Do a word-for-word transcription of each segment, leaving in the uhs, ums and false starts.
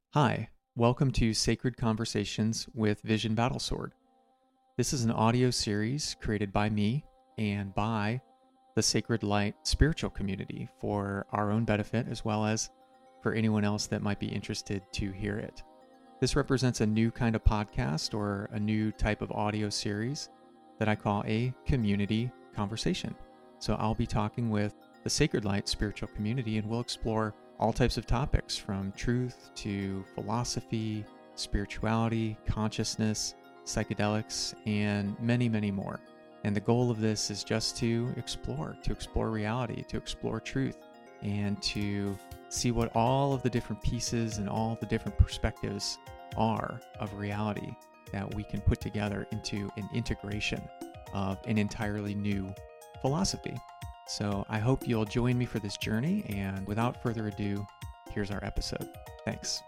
Hi, welcome to Sacred Conversations with Vision Battlesword. This is an audio series created by me and by the Sacred Light spiritual community for our own benefit as well as for anyone else that might be interested to hear it. This represents a new kind of podcast or a new type of audio series that I call a community conversation. So I'll be talking with the Sacred Light spiritual community and we'll explore all types of topics from truth to philosophy, spirituality, consciousness, psychedelics, and many, many more. And the goal of this is just to explore, to explore reality, to explore truth, and to see what all of the different pieces and all the different perspectives are of reality that we can put together into an integration of an entirely new philosophy. So I hope you'll join me for this journey, and without further ado, here's our episode. Thanks.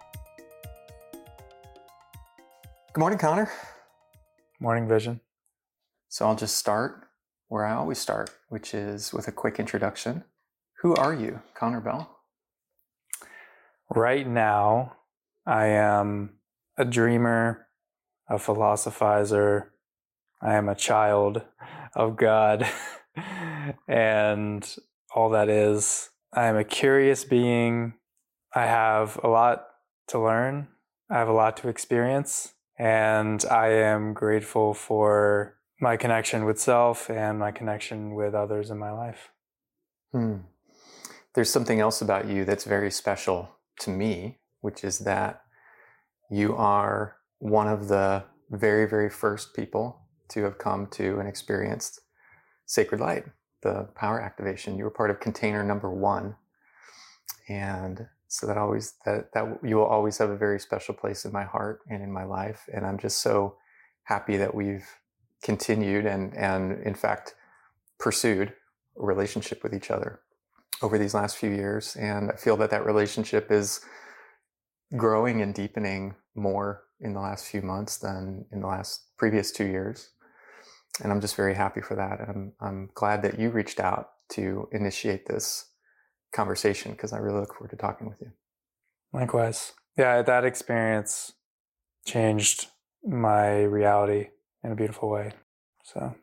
Good morning, Connor. Morning, Vision. So I'll just start where I always start, which is with a quick introduction. Who are you, Connor Bell? Right now, I am a dreamer, a philosophizer. I am a child of God. And all that is, I am a curious being. I have a lot to learn. I have a lot to experience. And I am grateful for my connection with self and my connection with others in my life. Hmm. There's something else about you that's very special to me, which is that you are one of the very, very first people to have come to and experienced Sacred Light, the power activation. You were part of container number one. And so that always, that, that you will always have a very special place in my heart and in my life. And I'm just so happy that we've continued and, and in fact, pursued a relationship with each other over these last few years. And I feel that that relationship is growing and deepening more in the last few months than in the last previous two years. And I'm just very happy for that. And I'm, I'm glad that you reached out to initiate this conversation because I really look forward to talking with you. Likewise. Yeah, that experience changed my reality in a beautiful way. So,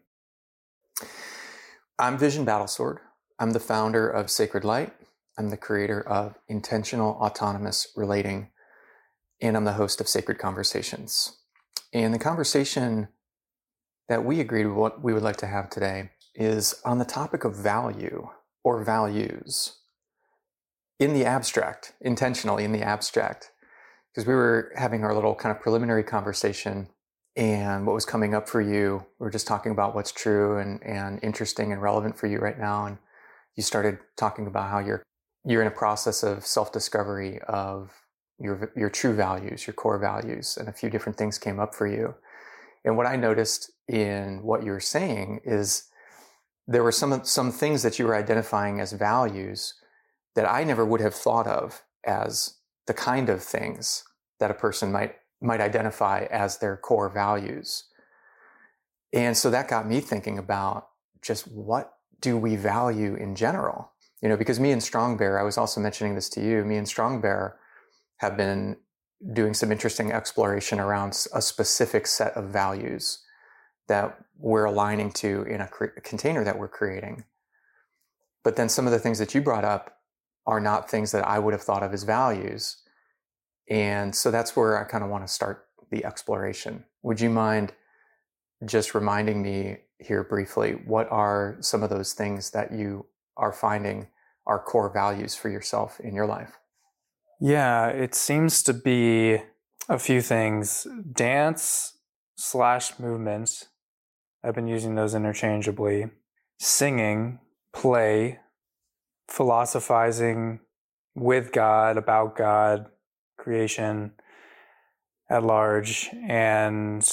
I'm Vision Battlesword. I'm the founder of Sacred Light. I'm the creator of Intentional Autonomous Relating, and I'm the host of Sacred Conversations. And the conversation that we agreed with what we would like to have today is on the topic of value or values in the abstract, intentionally in the abstract, because we were having our little kind of preliminary conversation and what was coming up for you. We were just talking about what's true and, and interesting and relevant for you right now. And you started talking about how you're, you're in a process of self-discovery of your, your true values, your core values, and a few different things came up for you. And what I noticed in what you were saying is there were some some things that you were identifying as values that I never would have thought of as the kind of things that a person might might identify as their core values. And so that got me thinking about just what do we value in general? You know, because me and Strong Bear, I was also mentioning this to you, me and Strong Bear have been doing some interesting exploration around a specific set of values that we're aligning to in a, cre- a container that we're creating. But then some of the things that you brought up are not things that I would have thought of as values. And so that's where I kind of want to start the exploration. Would you mind just reminding me here briefly, what are some of those things that you are finding are core values for yourself in your life? yeah, it seems to be a few things. Dance slash movement. I've been using those interchangeably. Singing, play, philosophizing with God, about God, creation at large, and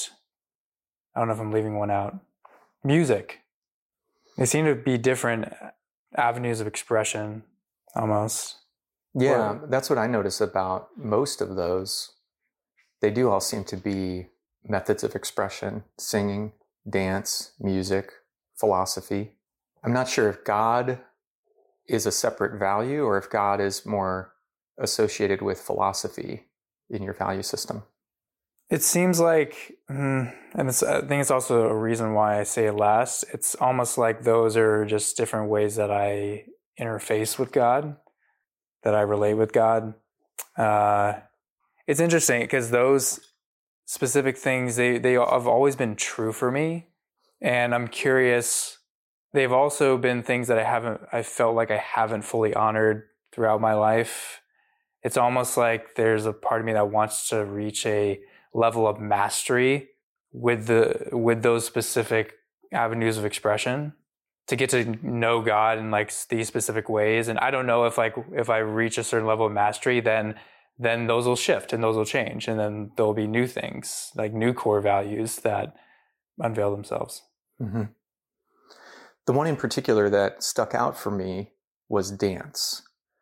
I don't know if I'm leaving one out. Music. They seem to be different avenues of expression, almost. Yeah, Or, that's what I notice about most of those. They do all seem to be methods of expression: singing, dance, music, philosophy. I'm not sure if God is a separate value or if God is more associated with philosophy. in your value system? It seems like, and it's, I think it's also a reason why I say it last. It's almost like those are just different ways that I interface with God, that I relate with God. Uh, it's interesting because those specific things, they, they have always been true for me. And I'm curious, they've also been things that I haven't, I felt like I haven't fully honored throughout my life. It's almost like there's a part of me that wants to reach a level of mastery with the with those specific avenues of expression, to get to know God in like these specific ways. And I don't know if like if I reach a certain level of mastery, then then those will shift and those will change, and then there'll be new things, like new core values that unveil themselves. Mm-hmm. The one in particular that stuck out for me was dance.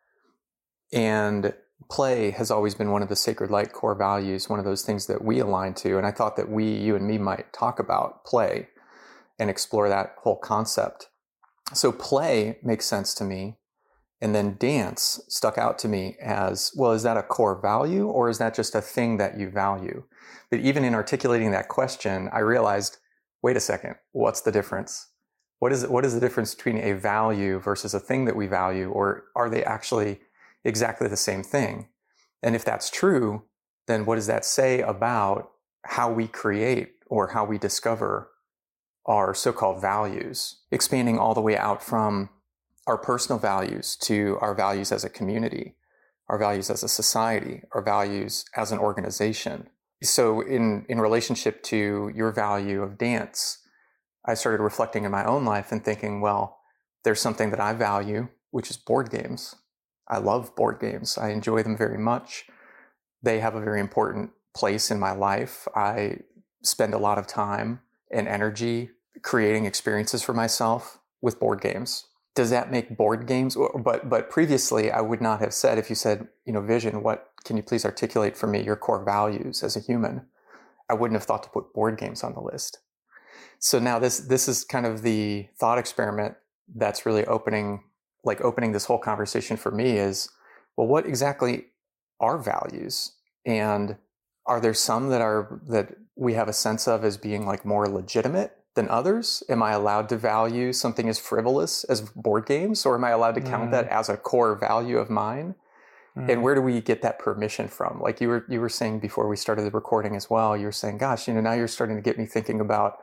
And play has always been one of the Sacred Light core values, one of those things that we align to. And I thought that we, you and me, might talk about play and explore that whole concept. So play makes sense to me. And then dance stuck out to me as, well, is that a core value or is that just a thing that you value? But even in articulating that question, I realized, wait a second, what's the difference? What is, what is the difference between a value versus a thing that we value, or are they actually exactly the same thing? And if that's true, then what does that say about how we create or how we discover our so-called values, expanding all the way out from our personal values to our values as a community, our values as a society, our values as an organization. So in, in relationship to your value of dance, I started reflecting in my own life and thinking, well, there's something that I value, which is board games. I love board games. I enjoy them very much. They have a very important place in my life. I spend a lot of time and energy creating experiences for myself with board games. Does that make board games? But but previously, I would not have said, if you said, you know, Vision, what can you please articulate for me your core values as a human? I wouldn't have thought to put board games on the list. So now this this is kind of the thought experiment that's really opening, like opening this whole conversation for me is, well, what exactly are values? And are there some that are, that we have a sense of as being like more legitimate than others? Am I allowed to value something as frivolous as board games, or am I allowed to count mm. that as a core value of mine? Mm. And where do we get that permission from? Like you were, you were saying before we started the recording as well, you were saying, gosh, you know, now you're starting to get me thinking about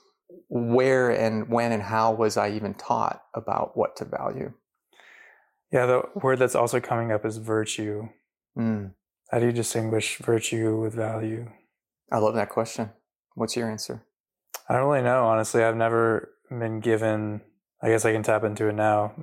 where and when and how was I even taught about what to value? Yeah, the word that's also coming up is virtue. Mm. How do you distinguish virtue with value? I love that question. What's your answer? I don't really know, honestly. I've never been given, I guess I can tap into it now.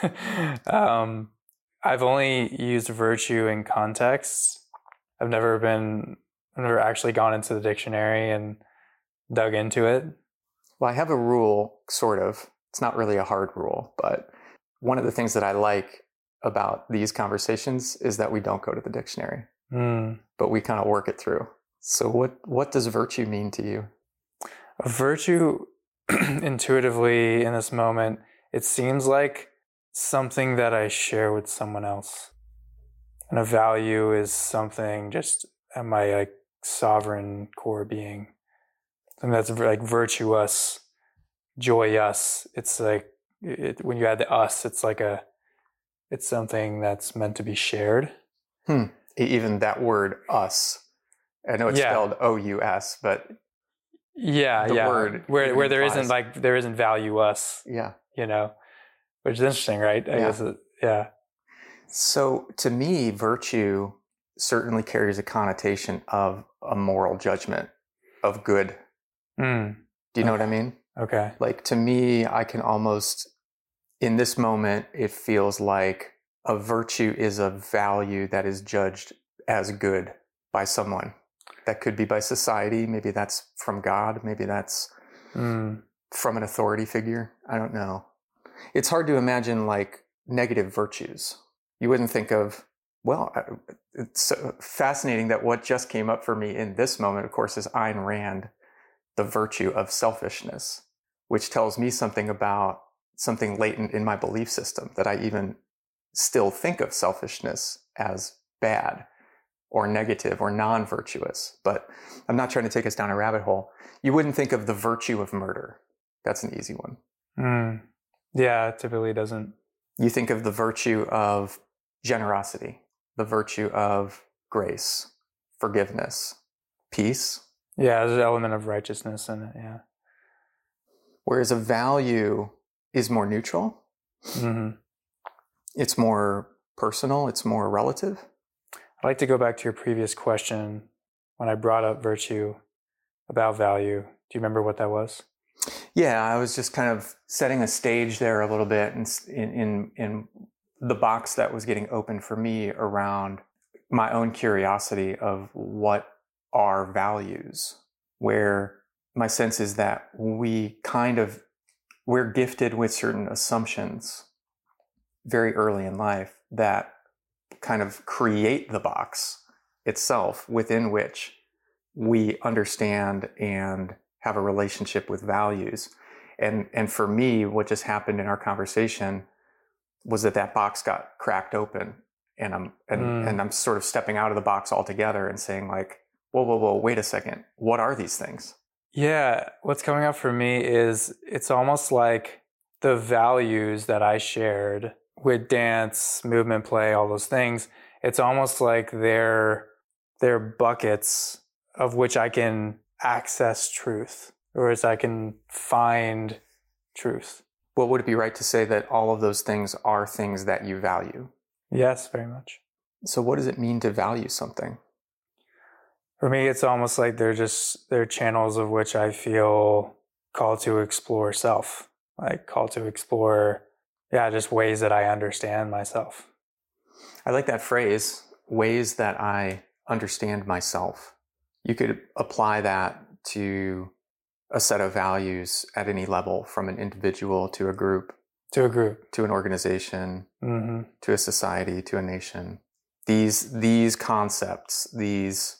um, I've only used virtue in context. I've never been, I've never actually gone into the dictionary and dug into it. Well, I have a rule, sort of. It's not really a hard rule, but one of the things that I like about these conversations is that we don't go to the dictionary, mm. but we kind of work it through. So what, what does virtue mean to you? A virtue, intuitively in this moment, it seems like something that I share with someone else. And a value is something just at my like sovereign core being. Something that's like virtuous, joyous. It's like, it, when you add the us, it's like a, it's something that's meant to be shared. Hmm. Even that word us, I know it's yeah. spelled O U S, but yeah, the yeah. word where where there isn't like, there isn't value us. Yeah. You know, which is interesting, right? I yeah. guess, it, yeah. So to me, virtue certainly carries a connotation of a moral judgment, of good. Mm. Do you know okay. what I mean? Okay. Like to me, I can almost, in this moment, it feels like a virtue is a value that is judged as good by someone. That could be by society. Maybe that's from God. Maybe that's mm. from an authority figure. I don't know. It's hard to imagine like negative virtues. You wouldn't think of, well, it's so fascinating that what just came up for me in this moment, of course, is Ayn Rand, the virtue of selfishness, which tells me something about something latent in my belief system, that I even still think of selfishness as bad or negative or non-virtuous. But I'm not trying to take us down a rabbit hole. You wouldn't think of the virtue of murder. That's an easy one. Mm. Yeah, it typically doesn't. You think of the virtue of generosity, the virtue of grace, forgiveness, peace. Yeah, there's an element of righteousness in it, yeah. Whereas a value is more neutral. Mm-hmm. It's more personal. It's more relative. I'd like to go back to your previous question when I brought up virtue about value. Do you remember what that was? Yeah, I was just kind of setting a stage there a little bit in, in, in the box that was getting open for me around my own curiosity of what are values, where my sense is that we kind of, we're gifted with certain assumptions very early in life that kind of create the box itself within which we understand and have a relationship with values. And, and for me, what just happened in our conversation was that that box got cracked open, and I'm, and, mm. and I'm sort of stepping out of the box altogether and saying like, whoa, whoa, whoa, wait a second. What are these things? Yeah. What's coming up for me is it's almost like the values that I shared with dance, movement, play, all those things. It's almost like they're, they're buckets of which I can access truth, or as I can find truth. Well, would it be right to say that all of those things are things that you value? Yes, very much. So what does it mean to value something? For me, it's almost like they're just, they're channels of which I feel called to explore self, like called to explore, yeah, just ways that I understand myself. I like that phrase, ways that I understand myself. You could apply that to a set of values at any level, from an individual to a group, to a group, to an organization, mm-hmm. to a society, to a nation. These, these concepts, these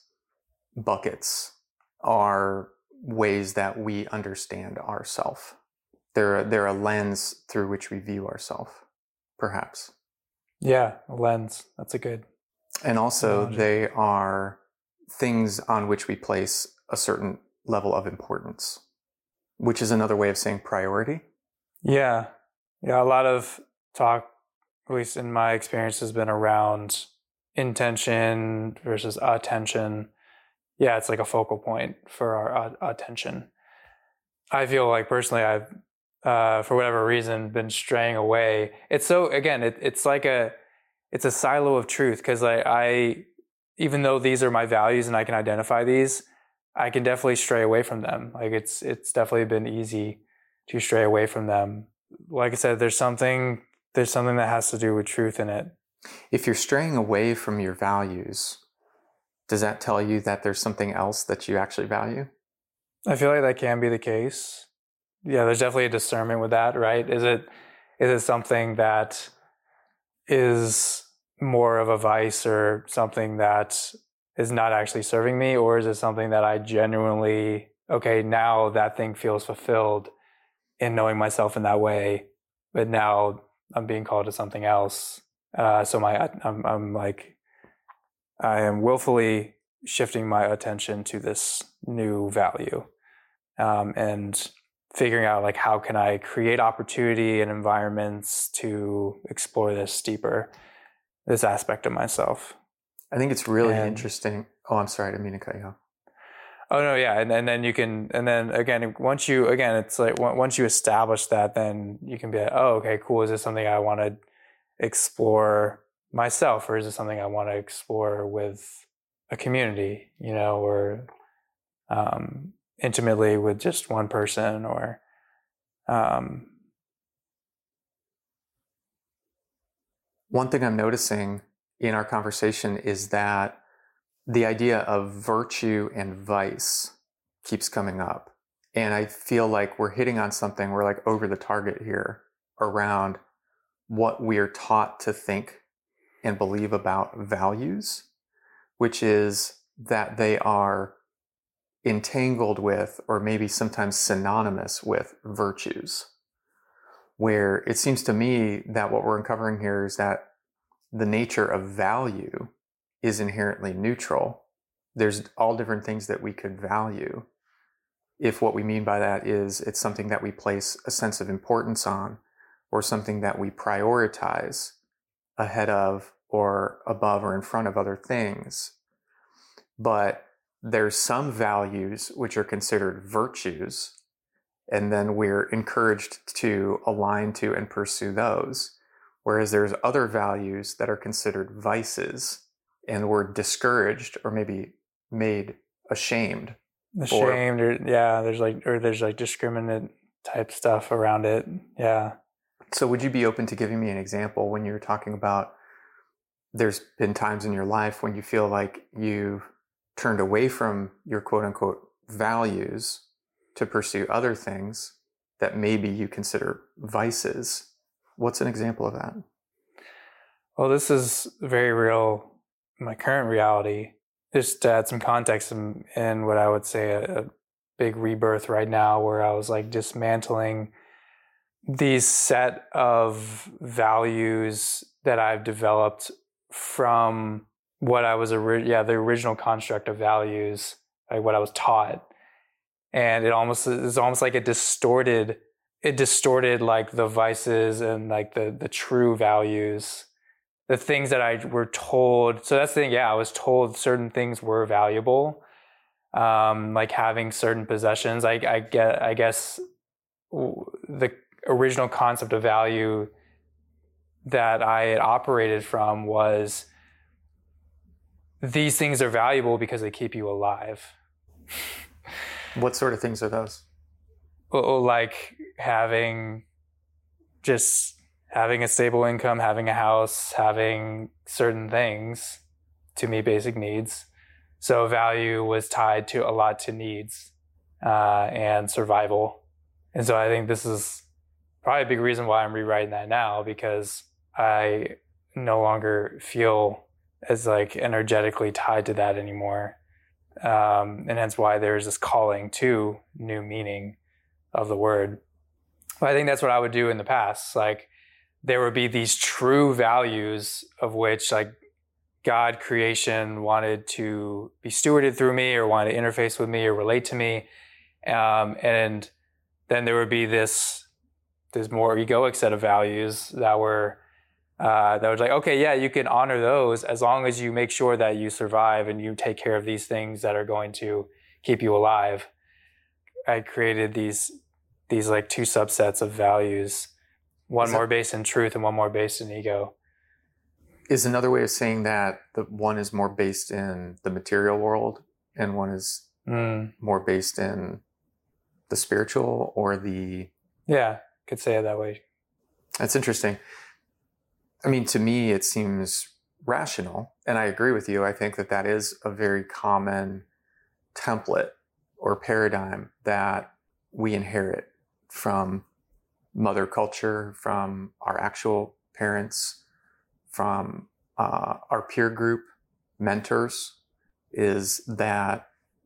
buckets are ways that we understand ourself. They're, they're a lens through which we view ourselves, perhaps. Yeah, a lens. That's a good. And also analogy. They are things on which we place a certain level of importance, which is another way of saying priority. Yeah. Yeah. A lot of talk, at least in my experience, has been around intention versus attention. Yeah, it's like a focal point for our uh, attention. I feel like personally, I've, uh, for whatever reason, been straying away. It's so, again, it, it's like a, it's a silo of truth, because like I, even though these are my values and I can identify these, I can definitely stray away from them. Like it's, it's definitely been easy to stray away from them. Like I said, there's something, there's something that has to do with truth in it. If you're straying away from your values, does that tell you that there's something else that you actually value? I feel like that can be the case. Yeah, there's definitely a discernment with that, right? Is it, is it something that is more of a vice or something that is not actually serving me? Or is it something that I genuinely, okay, now that thing feels fulfilled in knowing myself in that way, but now I'm being called to something else. Uh, so my, I'm, I'm like, I am willfully shifting my attention to this new value, um, and figuring out like, how can I create opportunity and environments to explore this deeper, this aspect of myself. I think it's really and, interesting. Oh, I'm sorry. I didn't mean to cut you off. Oh no. Yeah. And, and then you can, and then again, once you, again, it's like, once you establish that, then you can be like, oh, okay, cool. Is this something I want to explore myself, or is it something I want to explore with a community, you know, or, um, intimately with just one person, or, um, one thing I'm noticing in our conversation is that the idea of virtue and vice keeps coming up. And I feel like we're hitting on something, we're like over the target here around what we're taught to think and believe about values, which is that they are entangled with, or maybe sometimes synonymous with, virtues. Where it seems to me that what we're uncovering here is that the nature of value is inherently neutral. There's all different things that we could value. If what we mean by that is it's something that we place a sense of importance on, or something that we prioritize ahead of or above or in front of other things. But there's some values which are considered virtues, and then we're encouraged to align to and pursue those. Whereas there's other values that are considered vices, and we're discouraged or maybe made ashamed. Ashamed, or, or yeah, there's like, or there's like discriminate type stuff around it. Yeah. So would you be open to giving me an example when you're talking about there's been times in your life when you feel like you've turned away from your quote unquote values to pursue other things that maybe you consider vices? What's an example of that? Well, this is very real in my current reality. Just to add some context in, in what I would say a, a big rebirth right now, where I was like dismantling these set of values that I've developed from what I was, ori- yeah, the original construct of values, like what I was taught. And it almost is almost like it distorted, it distorted like the vices and like the, the true values, the things that I were told. So that's the thing. Yeah, I was told certain things were valuable, um, like having certain possessions. I, I get, I guess the original concept of value that I had operated from was these things are valuable because they keep you alive. What sort of things are those? Well, like having just having a stable income, having a house, having certain things, to me, basic needs. So value was tied to a lot to needs uh, and survival. And so I think this is probably a big reason why I'm rewriting that now, because I no longer feel as like energetically tied to that anymore. Um, and hence why there's this calling to new meaning of the word. But I think that's what I would do in the past. Like there would be these true values of which like God creation wanted to be stewarded through me or wanted to interface with me or relate to me. Um, and then there would be this, this more egoic set of values that were Uh, that was like, okay, yeah, you can honor those as long as you make sure that you survive and you take care of these things that are going to keep you alive. I created these these like two subsets of values, one Is that, more based in truth and one more based in ego. Is another way of saying that the one is more based in the material world and one is Mm. more based in the spiritual or the... Yeah, could say it that way. That's interesting. I mean, to me, it seems rational, and I agree with you. I think that that is a very common template or paradigm that we inherit from mother culture, from our actual parents, from uh, our peer group, mentors, is that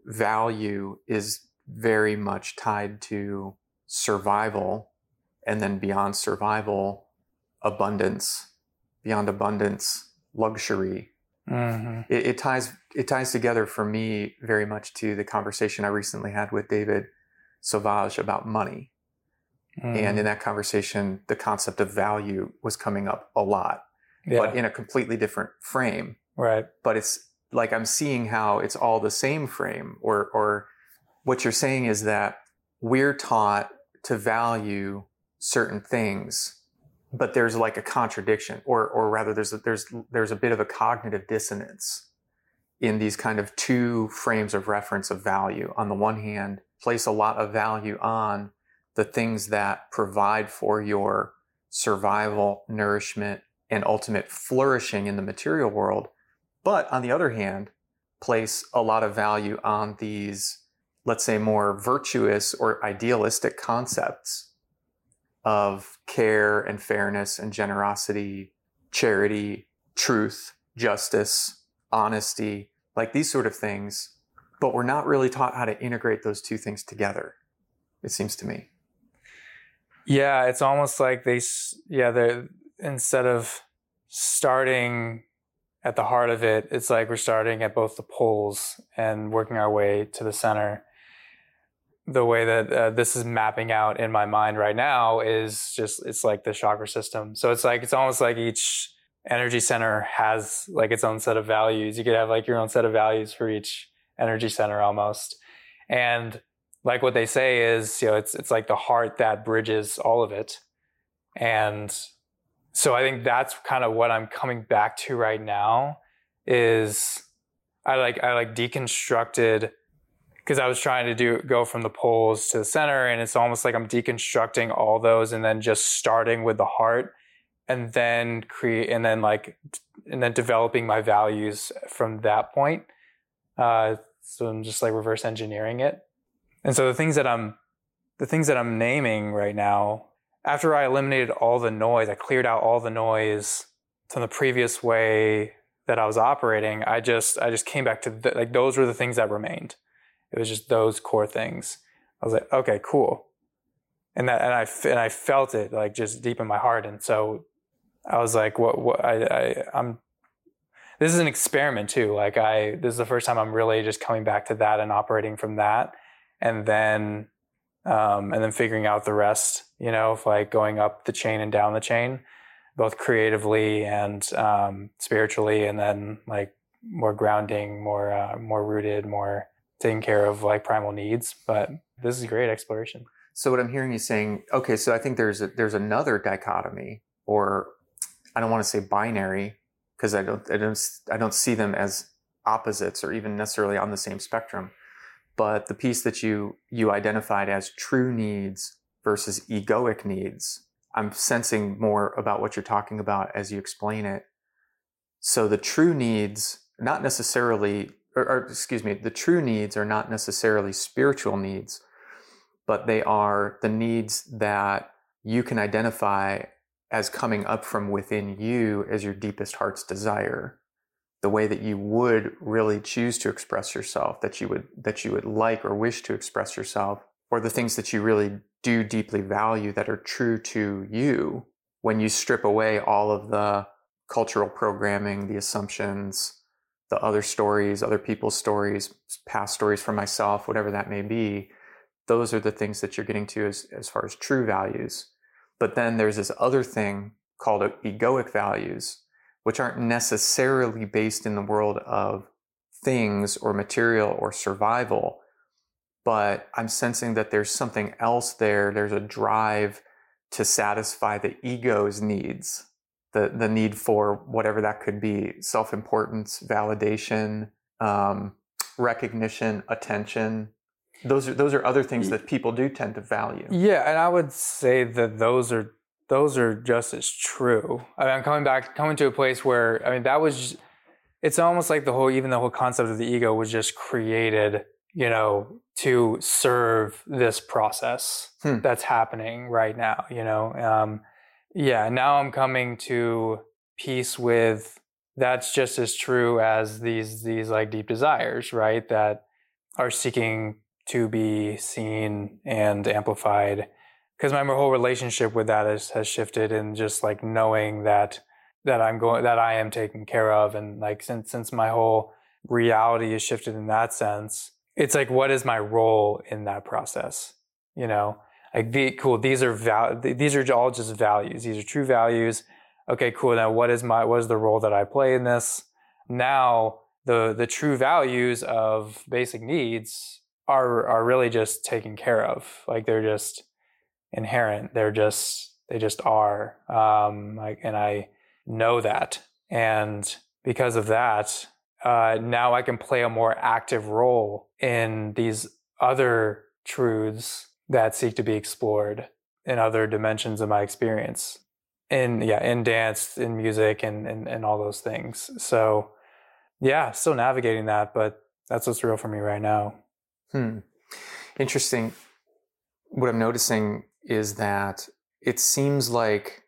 value is very much tied to survival, and then beyond survival, abundance. Beyond abundance, luxury. Mm-hmm. It, it ties it ties together for me very much to the conversation I recently had with David Sauvage about money. Mm-hmm. And in that conversation, the concept of value was coming up a lot, yeah. But in a completely different frame. Right. But it's like I'm seeing how it's all the same frame, or or what you're saying is that we're taught to value certain things, but there's like a contradiction, or or rather there's a, there's there's a bit of a cognitive dissonance in these kind of two frames of reference of value. On the one hand, place a lot of value on the things that provide for your survival, nourishment, and ultimate flourishing in the material world. But on the other hand, place a lot of value on these, let's say, more virtuous or idealistic concepts of care and fairness and generosity, charity, truth, justice, honesty, like these sort of things. But we're not really taught how to integrate those two things together, it seems to me. Yeah, it's almost like they, yeah, they're, instead of starting at the heart of it, it's like we're starting at both the poles and working our way to the center. The way that uh, this is mapping out in my mind right now is just, it's like the chakra system. So it's like, it's almost like each energy center has like its own set of values. You could have like your own set of values for each energy center almost. And like what they say is, you know, it's, it's like the heart that bridges all of it. And so I think that's kind of what I'm coming back to right now is I like, I like deconstructed, because I was trying to do go from the poles to the center, and it's almost like I'm deconstructing all those and then just starting with the heart and then create and then like and then developing my values from that point. Uh, so I'm just like reverse engineering it. And so the things that I'm the things that I'm naming right now, after I eliminated all the noise, I cleared out all the noise from the previous way that I was operating. I just I just came back to the, like those were the things that remained. It was just those core things. I was like, okay, cool. And that, and I, and I felt it like just deep in my heart. And so I was like, what, what, I, I, I'm, this is an experiment too. Like I, this is the first time I'm really just coming back to that and operating from that. And then, um, and then figuring out the rest, you know, of like going up the chain and down the chain, both creatively and, um, spiritually. And then like more grounding, more, uh, more rooted, more taking care of like primal needs. But this is great exploration. So what I'm hearing you saying, okay, so I think there's a, there's another dichotomy, or I don't want to say binary, because I don't I don't I don't see them as opposites or even necessarily on the same spectrum. But the piece that you you identified as true needs versus egoic needs, I'm sensing more about what you're talking about as you explain it. So the true needs, not necessarily Or, or excuse me, the true needs are not necessarily spiritual needs, but they are the needs that you can identify as coming up from within you as your deepest heart's desire, the way that you would really choose to express yourself, that you would that you would like or wish to express yourself, or the things that you really do deeply value that are true to you. When you strip away all of the cultural programming, the assumptions, the other stories, other people's stories, past stories from myself, whatever that may be, those are the things that you're getting to as, as far as true values. But then there's this other thing called egoic values, which aren't necessarily based in the world of things or material or survival, but I'm sensing that there's something else there. There's a drive to satisfy the ego's needs. The, the need for whatever that could be, self-importance, validation, um, recognition, attention. Those are those are other things that people do tend to value. Yeah, and I would say that those are those are just as true. I mean, I'm coming back, coming to a place where I mean that was. It's almost like the whole, even the whole concept of the ego was just created, you know, to serve this process hmm. that's happening right now. You know. Um, Yeah, now I'm coming to peace with that's just as true as these these like deep desires, right? That are seeking to be seen and amplified. Because my whole relationship with that is, has shifted, and just like knowing that that I'm going that I am taken care of, and like since since my whole reality is shifted in that sense, it's like, what is my role in that process? You know. Like, the, cool, these are val- these are all just values. These are true values. Okay, cool. Now, what is my what is the role that I play in this? Now, the the true values of basic needs are are really just taken care of. Like, they're just inherent. They're just they just are. Um, like, and I know that, and because of that, uh, now I can play a more active role in these other truths that seek to be explored in other dimensions of my experience. In yeah, in dance, in music, and, and and all those things. So yeah, still navigating that, but that's what's real for me right now. Hmm. Interesting. What I'm noticing is that it seems like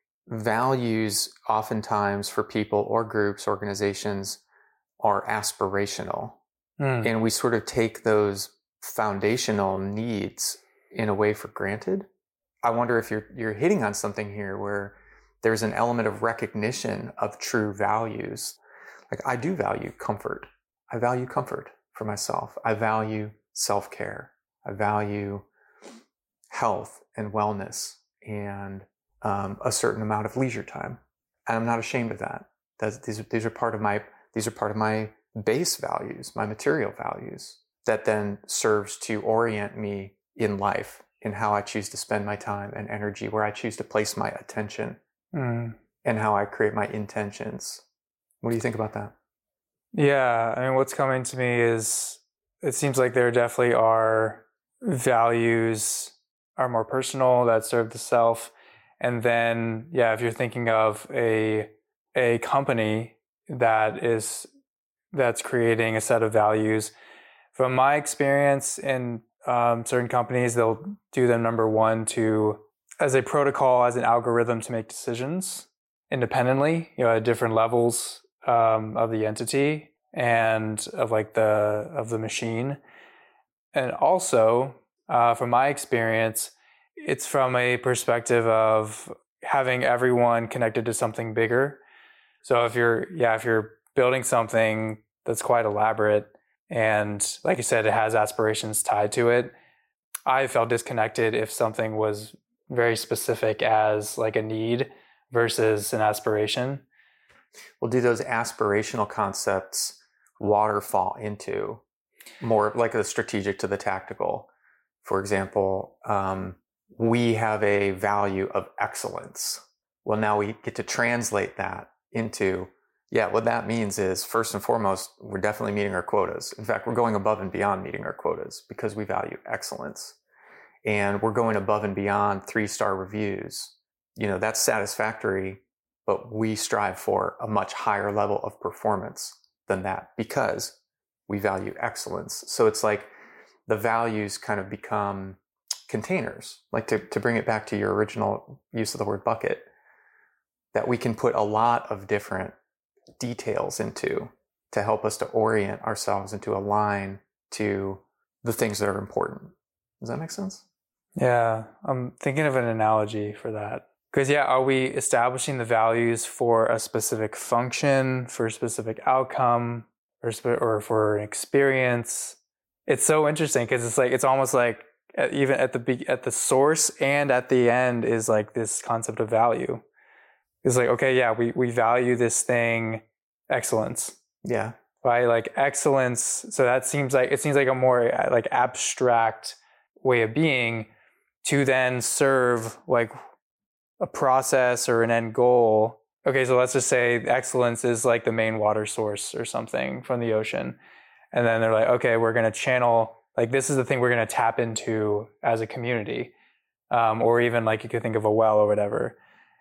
values oftentimes for people or groups, organizations, are aspirational. Hmm. And we sort of take those foundational needs in a way for granted. I wonder if you're you're hitting on something here where there's an element of recognition of true values. Like I do value comfort. I value comfort for myself. I value self-care. I value health and wellness and um, a certain amount of leisure time. And I'm not ashamed of that. That's, these, these are part of my, these are part of my base values, my material values that then serves to orient me in life, in how I choose to spend my time and energy, where I choose to place my attention mm. and how I create my intentions. What do you think about that? Yeah, I mean, what's coming to me is it seems like there definitely are values are more personal that serve the self. And then, yeah, if you're thinking of a a company that is that's creating a set of values, from my experience in um, certain companies, they'll do them number one to as a protocol, as an algorithm to make decisions independently, you know, at different levels um, of the entity and of like the of the machine. And also, uh, from my experience, it's from a perspective of having everyone connected to something bigger. So if you're, yeah, if you're building something that's quite elaborate and like you said, it has aspirations tied to it, I felt disconnected if something was very specific as like a need versus an aspiration. Well, do those aspirational concepts waterfall into more like the strategic to the tactical? For example, um, we have a value of excellence. Well, now we get to translate that into, yeah, what that means is first and foremost, we're definitely meeting our quotas. In fact, we're going above and beyond meeting our quotas because we value excellence. And we're going above and beyond three-star reviews. You know, that's satisfactory, but we strive for a much higher level of performance than that because we value excellence. So it's like the values kind of become containers, like to, to bring it back to your original use of the word bucket, that we can put a lot of different details into to help us to orient ourselves and to align to the things that are important. Does that make sense? Yeah, I'm thinking of an analogy for that. Because yeah, are we establishing the values for a specific function, for a specific outcome, or, spe- or for an experience? It's so interesting because it's like, it's almost like even at the be- at the source and at the end is like this concept of value. It's like, okay, yeah, we, we value this thing, excellence. Yeah. Right? Like excellence. So that seems like, it seems like a more like abstract way of being to then serve like a process or an end goal. Okay, so let's just say excellence is like the main water source or something from the ocean. And then they're like, okay, we're going to channel, like this is the thing we're going to tap into as a community. Um, or even like you could think of a well or whatever.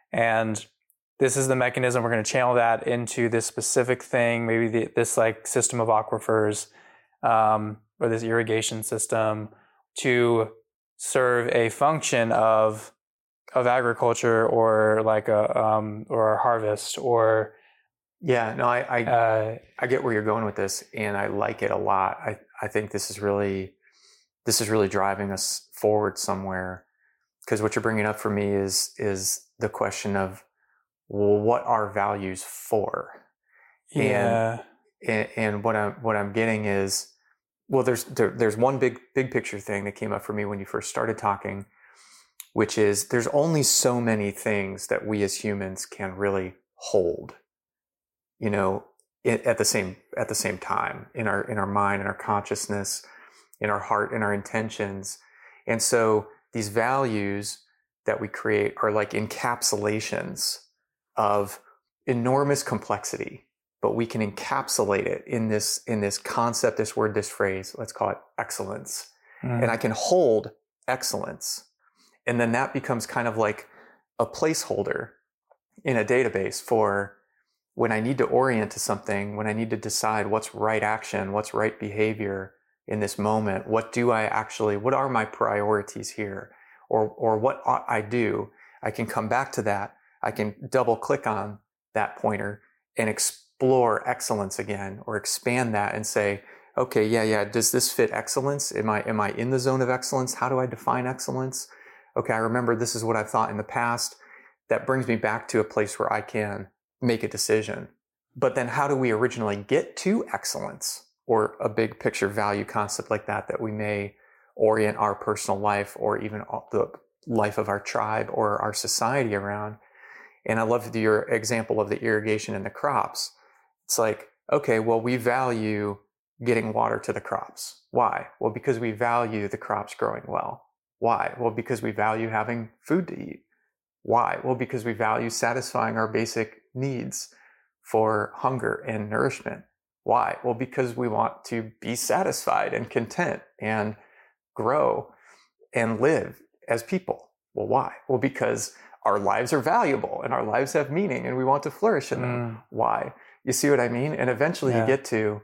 And this is the mechanism, we're going to channel that into this specific thing, maybe the, this like system of aquifers um, or this irrigation system to serve a function of of agriculture or like a um, or a harvest or yeah no I I, uh, I get where you're going with this and I like it a lot. I I think this is really this is really driving us forward somewhere, because what you're bringing up for me is is the question of, well, what are values for? Yeah. And, and what I'm what I'm getting is, well, there's there, there's one big big picture thing that came up for me when you first started talking, which is there's only so many things that we as humans can really hold, you know, at the same at the same time in our in our mind, in our consciousness, in our heart, in our intentions. And so these values that we create are like encapsulations of enormous complexity, but we can encapsulate it in this in this concept, this word, this phrase, let's call it excellence. Mm. And I can hold excellence. And then that becomes kind of like a placeholder in a database for when I need to orient to something, when I need to decide what's right action, what's right behavior in this moment, what do I actually, what are my priorities here? Or, or what ought I do? I can come back to that. I can double click on that pointer and explore excellence again, or expand that and say, okay, yeah, yeah, does this fit excellence? Am I, am I in the zone of excellence? How do I define excellence? Okay, I remember this is what I've thought in the past. That brings me back to a place where I can make a decision. But then how do we originally get to excellence, or a big picture value concept like that, that we may orient our personal life or even the life of our tribe or our society around? And I love your example of the irrigation and the crops. It's like, okay, well, we value getting water to the crops. Why? Well, because we value the crops growing well. Why? Well, because we value having food to eat. Why? Well, because we value satisfying our basic needs for hunger and nourishment. Why? Well, because we want to be satisfied and content and grow and live as people. Well, why? Well, because our lives are valuable and our lives have meaning and we want to flourish in them. Mm. Why? You see what I mean? And eventually yeah. you get to,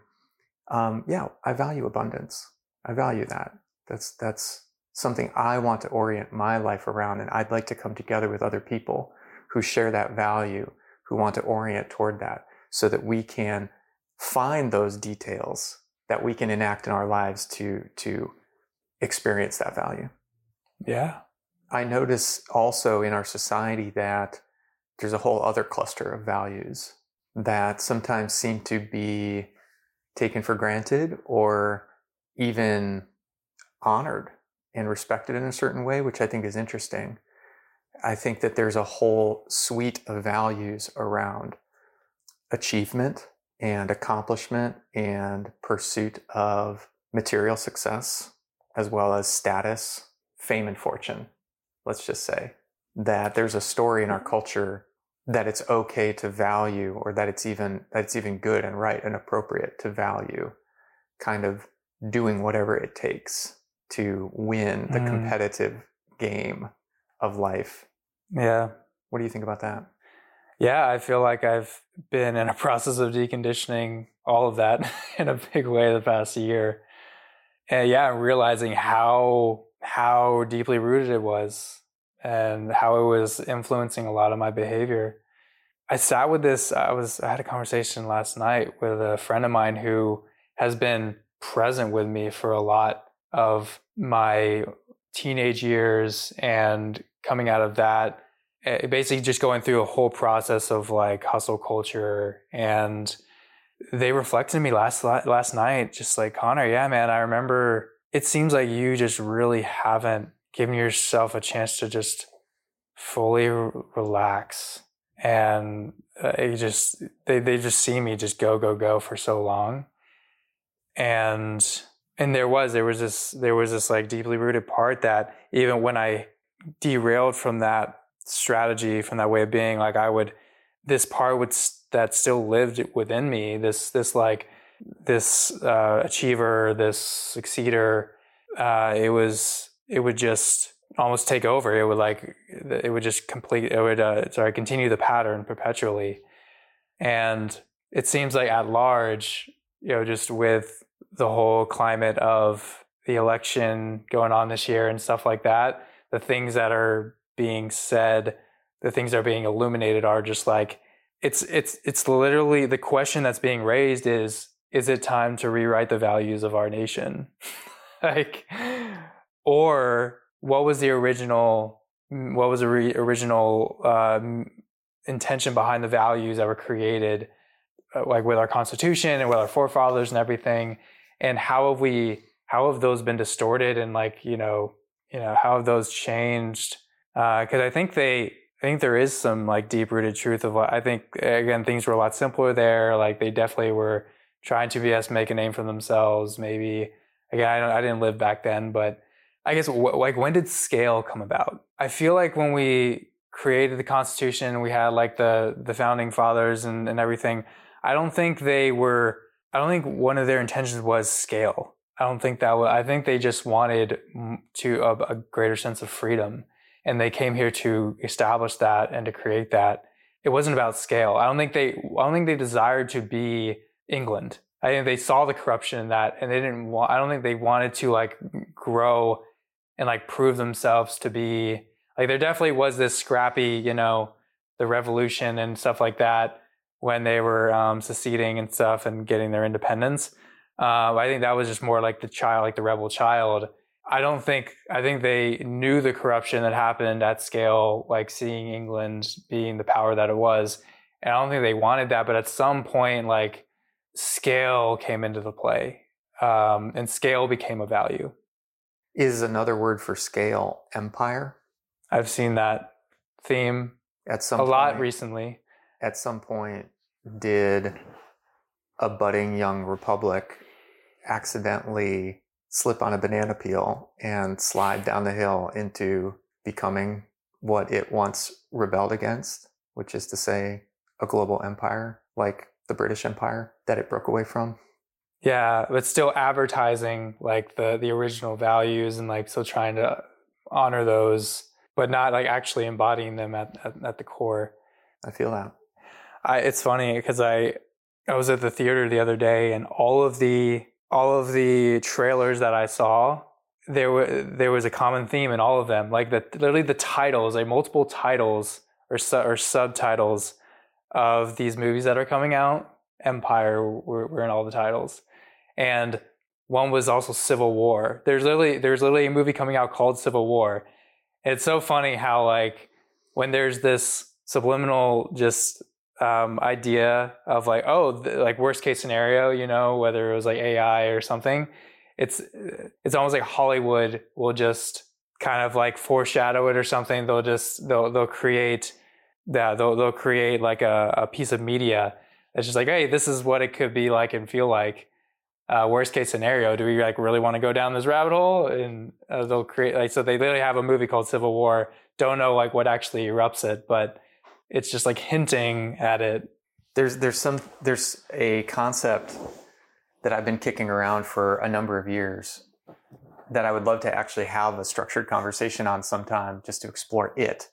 um, yeah, I value abundance. I value that. That's, that's something I want to orient my life around. And I'd like to come together with other people who share that value, who want to orient toward that, so that we can find those details that we can enact in our lives to, to experience that value. Yeah. I notice also in our society that there's a whole other cluster of values that sometimes seem to be taken for granted or even honored and respected in a certain way, which I think is interesting. I think that there's a whole suite of values around achievement and accomplishment and pursuit of material success, as well as status, fame, and fortune. Let's just say that there's a story in our culture that it's okay to value, or that it's even that it's even good and right and appropriate to value kind of doing whatever it takes to win the mm. competitive game of life. Yeah. What do you think about that? Yeah, I feel like I've been in a process of deconditioning all of that in a big way the past year. And yeah, realizing how how deeply rooted it was and how it was influencing a lot of my behavior. I sat with this, I was I had a conversation last night with a friend of mine who has been present with me for a lot of my teenage years and coming out of that, basically just going through a whole process of like hustle culture. And they reflected me last last night, just like, Connor, yeah, man, I remember it seems like you just really haven't given yourself a chance to just fully re- relax. And uh, you just, they, they just see me just go, go, go for so long. And, and there was, there was this, there was this like deeply rooted part that even when I derailed from that strategy, from that way of being, like I would, this part would, that still lived within me, this, this like, this uh, achiever, this succeeder, uh, it was, it would just almost take over. It would like, it would just complete, it would, uh, sorry, continue the pattern perpetually. And it seems like at large, you know, just with the whole climate of the election going on this year and stuff like that, the things that are being said, the things that are being illuminated are just like, it's, it's, it's literally the question that's being raised is, is it time to rewrite the values of our nation? Like, or what was the original, what was the re- original um, intention behind the values that were created, uh, like with our Constitution and with our forefathers and everything? And how have we, how have those been distorted? And like, you know, you know, how have those changed? Uh, cause I think they, I think there is some like deep rooted truth of what I think, again, things were a lot simpler there. Like they definitely were trying to, yes, make a name for themselves. Maybe, again, I, don't, I didn't live back then, but I guess w- like when did scale come about? I feel like when we created the Constitution, we had like the, the founding fathers and, and everything. I don't think they were, I don't think one of their intentions was scale. I don't think that was, I think they just wanted to a, a greater sense of freedom. And they came here to establish that and to create that. It wasn't about scale. I don't think they, I don't think they desired to be England. I think they saw the corruption in that, and they didn't want, I don't think they wanted to like grow and like prove themselves to be, like there definitely was this scrappy, you know, the revolution and stuff like that when they were um, seceding and stuff and getting their independence. Uh, I think that was just more like the child, like the rebel child. I don't think, I think they knew the corruption that happened at scale, like seeing England being the power that it was. And I don't think they wanted that, but at some point, like, scale came into the play, um, and scale became a value. Is another word for scale empire? I've seen that theme at some a point, lot recently. At some point, did a budding young republic accidentally slip on a banana peel and slide down the hill into becoming what it once rebelled against, which is to say a global empire like the British Empire that it broke away from? Yeah, but still advertising like the the original values and like still trying to honor those, but not like actually embodying them at at, at the core. I feel that. I, it's funny because I I was at the theater the other day, and all of the all of the trailers that I saw, there were there was a common theme in all of them. Like the literally the titles, like multiple titles or su- or subtitles of these movies that are coming out. Empire were, were in all the titles, and one was also Civil War. There's literally there's literally a movie coming out called Civil War. And it's so funny how like when there's this subliminal just um, idea of like, oh, th- like worst case scenario, you know, whether it was like A I or something, it's it's almost like Hollywood will just kind of like foreshadow it or something. They'll just they'll they'll create that they'll they'll create like a, a piece of media that's just like, hey, this is what it could be like and feel like. Uh, worst case scenario, do we like really want to go down this rabbit hole? And uh, they'll create like, so they literally have a movie called Civil War. Don't know like what actually erupts it, but it's just like hinting at it. There's there's some there's a concept that I've been kicking around for a number of years that I would love to actually have a structured conversation on sometime just to explore it.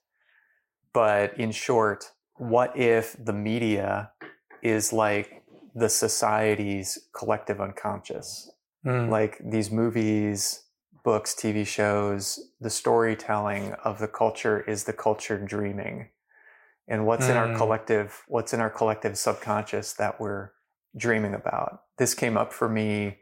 But in short, what if the media is like the society's collective unconscious? Mm. Like these movies, books, T V shows, the storytelling of the culture is the culture dreaming. And what's mm. in our collective, what's in our collective subconscious that we're dreaming about? This came up for me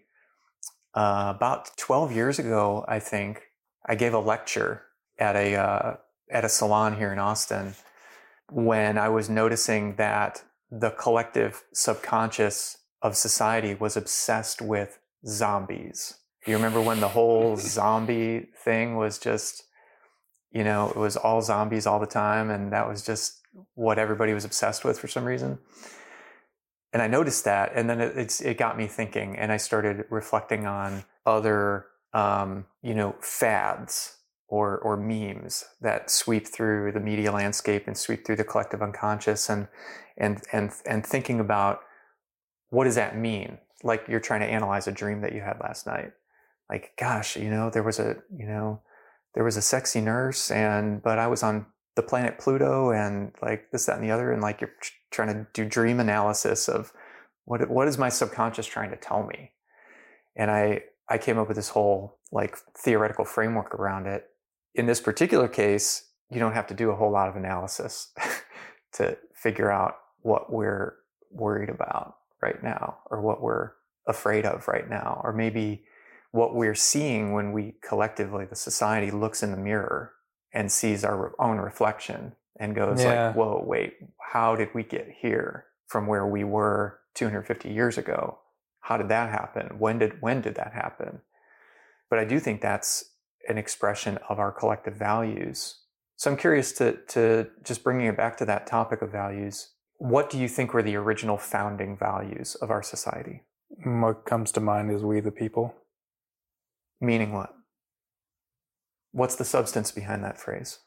uh, about twelve years ago, I think. I gave a lecture at a uh, at a salon here in Austin when I was noticing that the collective subconscious of society was obsessed with zombies. You remember when the whole zombie thing was just, you know, it was all zombies all the time, and that was just what everybody was obsessed with for some reason. And I noticed that, and then it, it's, it got me thinking, and I started reflecting on other, um, you know, fads or or memes that sweep through the media landscape and sweep through the collective unconscious, and and and and thinking about what does that mean? Like you're trying to analyze a dream that you had last night. Like, gosh, you know, there was a, you know, there was a sexy nurse, and but I was on the planet Pluto, and like this, that, and the other, and like you're trying to do dream analysis of what what is my subconscious trying to tell me? And I I came up with this whole like theoretical framework around it. In this particular case, you don't have to do a whole lot of analysis to figure out what we're worried about right now, or what we're afraid of right now, or maybe what we're seeing when we collectively, the society, looks in the mirror and sees our own reflection and goes yeah. like, whoa, wait, how did we get here from where we were two hundred fifty years ago? How did that happen? When did when did that happen? But I do think that's an expression of our collective values. So I'm curious to to just bringing it back to that topic of values. What do you think were the original founding values of our society? What comes to mind is we the people. Meaning what? What's the substance behind that phrase?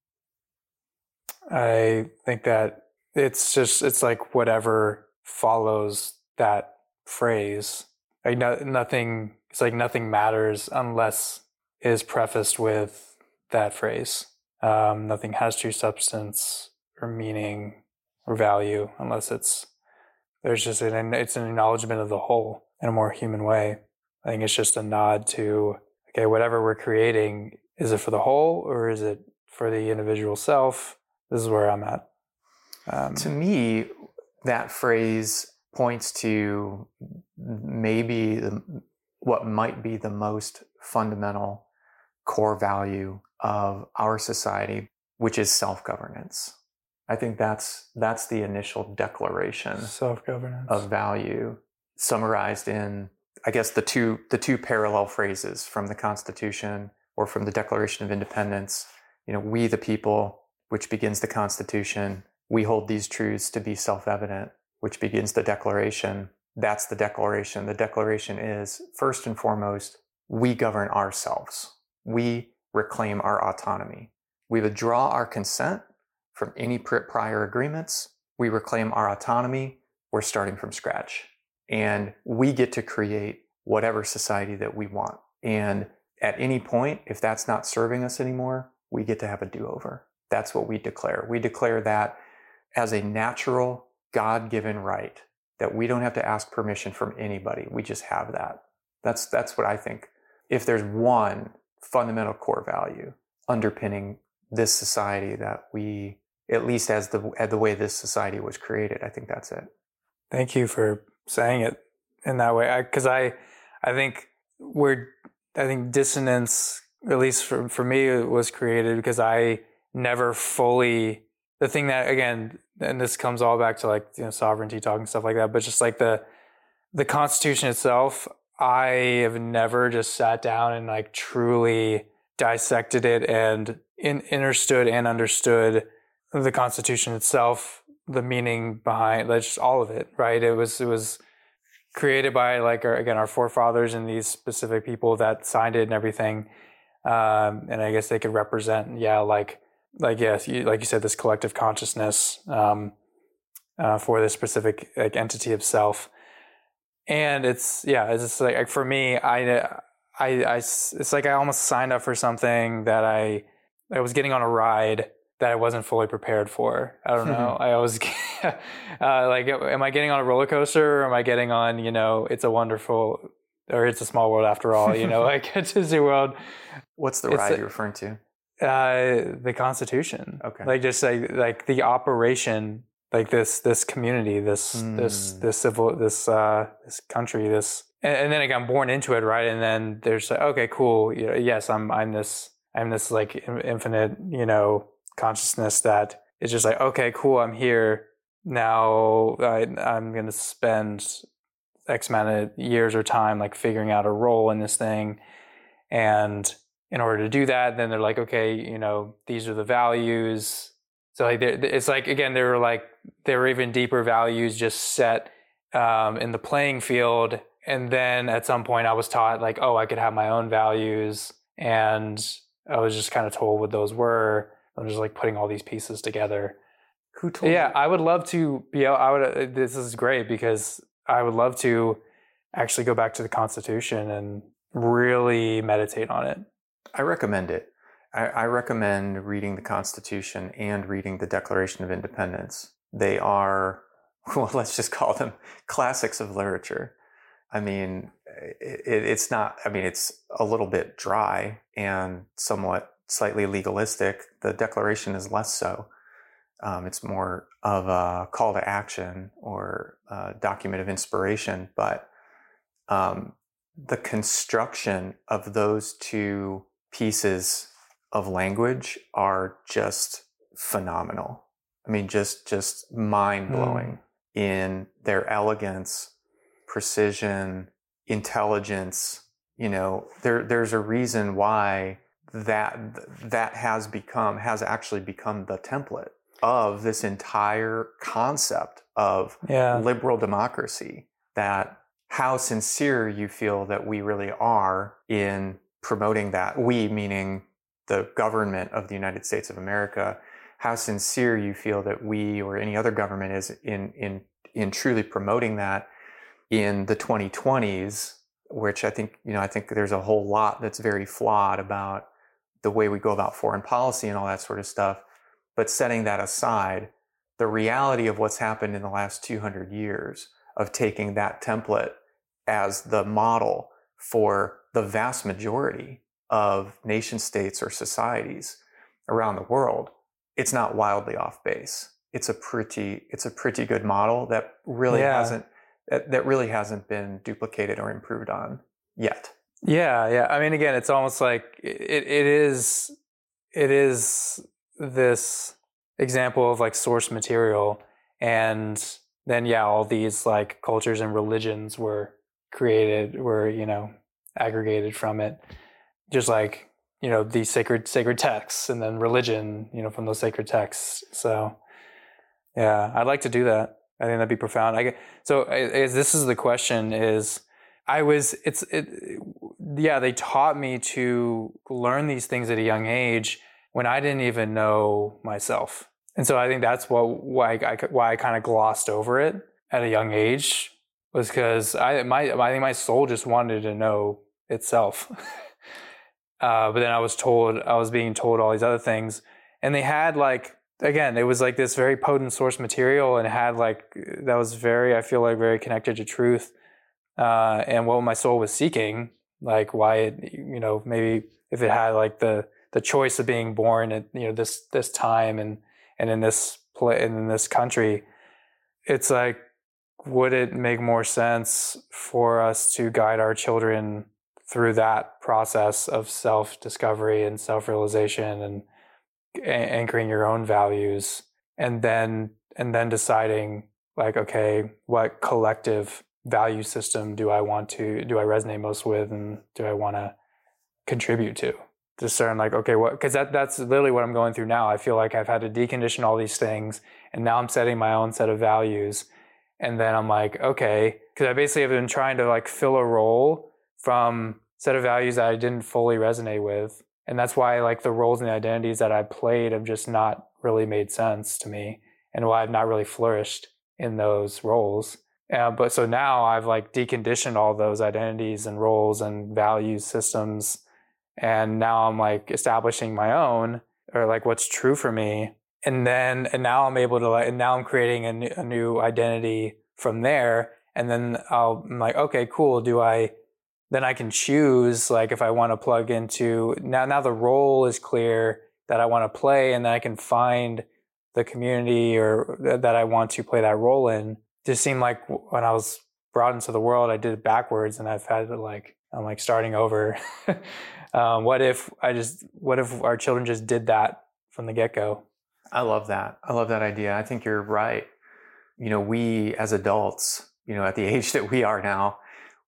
I think that it's just, it's like whatever follows that phrase. Like no, nothing, it's like nothing matters unless it is prefaced with that phrase. Um, nothing has true substance or meaning or value unless it's, there's just an, it's an acknowledgement of the whole in a more human way. I think it's just a nod to, okay, whatever we're creating, is it for the whole or is it for the individual self? This is where I'm at. Um, to me, that phrase points to maybe the, what might be the most fundamental core value of our society, which is self-governance. I think that's that's the initial declaration self-governance of value, summarized in, I guess, the two the two parallel phrases from the Constitution or from the Declaration of Independence. You know, we the people, which begins the Constitution, we hold these truths to be self-evident, which begins the Declaration. That's the Declaration. The Declaration is, first and foremost, we govern ourselves. We reclaim our autonomy. We withdraw our consent from any prior agreements. We reclaim our autonomy. We're starting from scratch. And we get to create whatever society that we want. And at any point, if that's not serving us anymore, we get to have a do-over. That's what we declare. We declare that as a natural, God-given right, that we don't have to ask permission from anybody. We just have that. That's that's what I think. If there's one fundamental core value underpinning this society that we, at least as the as the way this society was created, I think that's it. Thank you for saying it in that way. Because I, I, I think we're, I think dissonance, at least for for me, was created because I never fully, the thing that, again, and this comes all back to like, you know, sovereignty talk and stuff like that, but just like the the Constitution itself, I have never just sat down and like truly dissected it and in, understood and understood the Constitution itself, the meaning behind, like, just all of it, right? It was it was created by like our, again our forefathers and these specific people that signed it and everything, um, and I guess they could represent, yeah, like. Like, yes, you, like you said, this collective consciousness um, uh, for this specific like entity of self. And it's, yeah, it's just like, for me, I, I, I, it's like I almost signed up for something that I, I was getting on a ride that I wasn't fully prepared for. I don't know. I always, uh, like, am I getting on a roller coaster or am I getting on, you know, It's a Wonderful, or It's a Small World After All, you know, like It's Disney World. What's the ride a, you're referring to? Uh, the Constitution. Okay. Like just like like the operation, like this this community, this mm. this this civil this uh this country, this and, and then like I'm born into it, right? And then there's like, okay, cool. You know, yes, I'm I'm this I'm this like infinite, you know, consciousness that is just like, okay, cool, I'm here now. I, I'm gonna spend X amount of years or time like figuring out a role in this thing, and in order to do that, then they're like, okay, you know, these are the values. So like, it's like, again, there were like, there were even deeper values just set um, in the playing field. And then at some point I was taught like, oh, I could have my own values. And I was just kind of told what those were. I'm just like putting all these pieces together. Who told yeah, you? I would love to be able, I would, this is great because I would love to actually go back to the Constitution and really meditate on it. I recommend it. I, I recommend reading the Constitution and reading the Declaration of Independence. They are, well, let's just call them classics of literature. I mean, it, it's not, I mean, it's a little bit dry and somewhat slightly legalistic. The Declaration is less so. Um, it's more of a call to action or a document of inspiration. But um, the construction of those two pieces of language are just phenomenal. I mean, just just mind-blowing mm. in their elegance, precision, intelligence. You know, there there's a reason why that that has become has actually become the template of this entire concept of yeah. liberal democracy. That how sincere you feel that we really are in promoting that, we meaning the government of the United States of America, how sincere you feel that we or any other government is in in in truly promoting that in the twenty twenties, which I think, you know, I think there's a whole lot that's very flawed about the way we go about foreign policy and all that sort of stuff. But setting that aside, the reality of what's happened in the last two hundred years of taking that template as the model for the vast majority of nation states or societies around the world, it's not wildly off base. It's a pretty, it's a pretty good model that really yeah. hasn't, that, that really hasn't been duplicated or improved on yet. Yeah. Yeah. I mean, again, it's almost like it, it is, it is this, example of like source material. And then, yeah, all these like cultures and religions were created, were, you know, aggregated from it. Just like, you know, these sacred, sacred texts, and then religion, you know, from those sacred texts. So yeah, I'd like to do that. I think that'd be profound. I get, so I, this is the question is, I was, it's, it, yeah, they taught me to learn these things at a young age when I didn't even know myself. And so I think that's what, why I, why I kind of glossed over it at a young age, was because I, my, I think my soul just wanted to know itself. uh, but then I was told, I was being told all these other things, and they had like, again, it was like this very potent source material, and it had like, that was very, I feel like very connected to truth. Uh, and what my soul was seeking, like why it, you know, maybe if it had like the, the choice of being born at, you know, this, this time and, and in this play, and in this country, it's like, would it make more sense for us to guide our children through that process of self-discovery and self-realization and a- anchoring your own values, and then, and then deciding like, okay, what collective value system do I want to, do I resonate most with, and do I want to contribute to? Discern like, okay, what, because that, that's literally what I'm going through now. I feel like I've had to decondition all these things, and now I'm setting my own set of values. And then I'm like, okay, because I basically have been trying to like fill a role from set of values that I didn't fully resonate with. And that's why like the roles and the identities that I played have just not really made sense to me, and why I've not really flourished in those roles. Uh, but so now I've like deconditioned all those identities and roles and value systems. And now I'm like establishing my own, or like what's true for me. And then, and now I'm able to like, and now I'm creating a new, a new identity from there. And then I'll, I'm like, okay, cool. Do I, then I can choose like if I want to plug into, now, now the role is clear that I want to play, and then I can find the community or that I want to play that role in. Just seemed like when I was brought into the world, I did it backwards, and I've had to like, I'm like starting over. um, what if I just, what if our children just did that from the get-go? I love that. I love that idea. I think you're right. You know, we as adults, you know, at the age that we are now,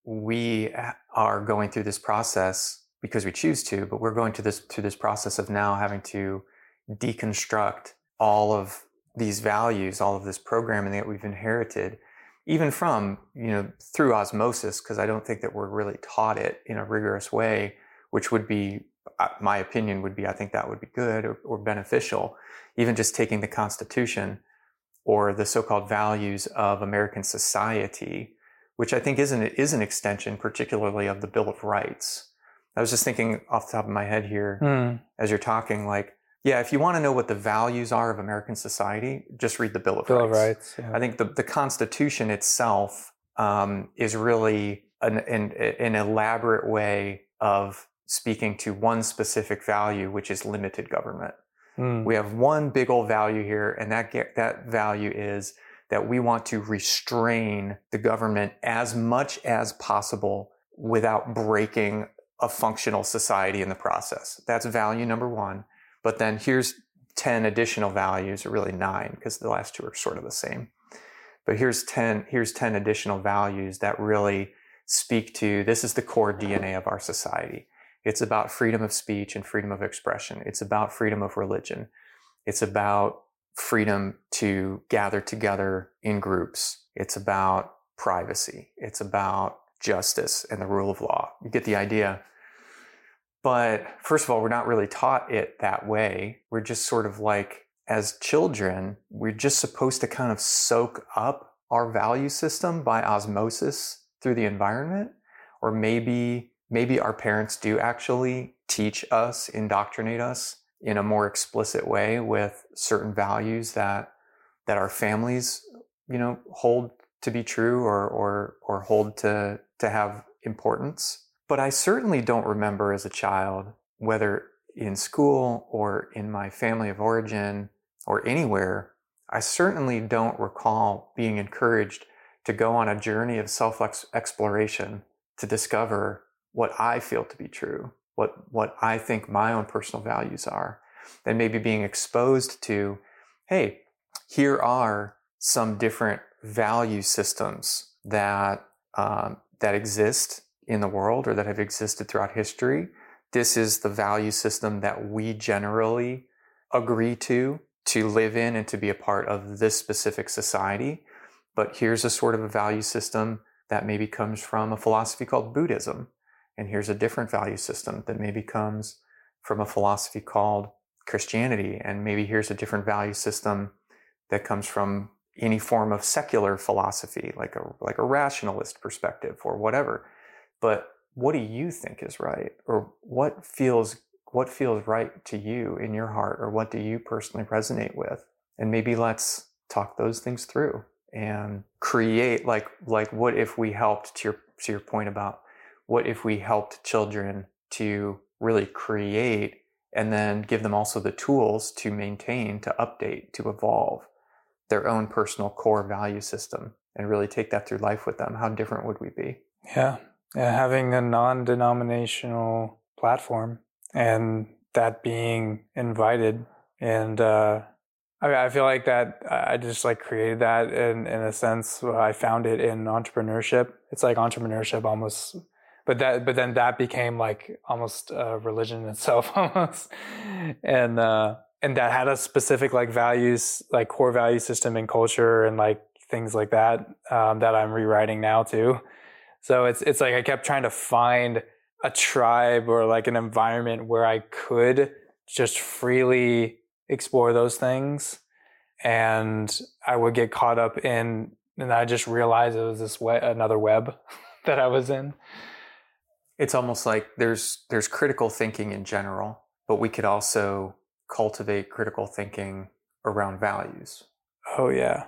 we are going through this process because we choose to, but we're going to this, through this process of now having to deconstruct all of these values, all of this programming that we've inherited, even from, you know, through osmosis, because I don't think that we're really taught it in a rigorous way, which would be, my opinion would be, I think that would be good or, or beneficial. Even just taking the Constitution or the so-called values of American society, which I think is an, is an extension, particularly of the Bill of Rights. I was just thinking off the top of my head here, mm. as you're talking, like, yeah, if you want to know what the values are of American society, just read the Bill of Bill Rights. Of Rights yeah. I think the, the Constitution itself um, is really an, an, an elaborate way of speaking to one specific value, which is limited government. Mm. We have one big old value here, and that get, that value is that we want to restrain the government as much as possible without breaking a functional society in the process. That's value number one. But then here's ten additional values, or really nine, because the last two are sort of the same. But here's ten, here's ten additional values that really speak to, this is the core D N A of our society. It's about freedom of speech and freedom of expression. It's about freedom of religion. It's about freedom to gather together in groups. It's about privacy. It's about justice and the rule of law. You get the idea. But first of all, we're not really taught it that way. We're just sort of like, as children, we're just supposed to kind of soak up our value system by osmosis through the environment. Or maybe, maybe our parents do actually teach us, indoctrinate us in a more explicit way with certain values that, that our families, you know, hold to be true or, or, or hold to, to have importance. But I certainly don't remember as a child, whether in school or in my family of origin or anywhere, I certainly don't recall being encouraged to go on a journey of self-exploration to discover what I feel to be true, what, what I think my own personal values are, and maybe being exposed to, hey, here are some different value systems that um, that exist in the world or that have existed throughout history. This is the value system that we generally agree to, to live in and to be a part of this specific society. But here's a sort of a value system that maybe comes from a philosophy called Buddhism. And here's a different value system that maybe comes from a philosophy called Christianity. And maybe here's a different value system that comes from any form of secular philosophy, like a like a rationalist perspective or whatever. But what do you think is right? Or what feels what feels right to you in your heart? Or what do you personally resonate with? And maybe let's talk those things through and create like like what if we helped, to your to your point about what if we helped children to really create and then give them also the tools to maintain, to update, to evolve their own personal core value system and really take that through life with them? How different would we be? Yeah. Yeah, having a non-denominational platform and that being invited. And uh, I, I feel like that I just like created that in, in a sense. I found it in entrepreneurship. It's like entrepreneurship almost, but that but then that became like almost a religion itself almost. And uh, and that had a specific like values, like core value system and culture and like things like that um, that I'm rewriting now too. So it's it's like I kept trying to find a tribe or like an environment where I could just freely explore those things. And I would get caught up in, and I just realized it was this web, another web that I was in. It's almost like there's there's critical thinking in general, but we could also cultivate critical thinking around values. Oh yeah.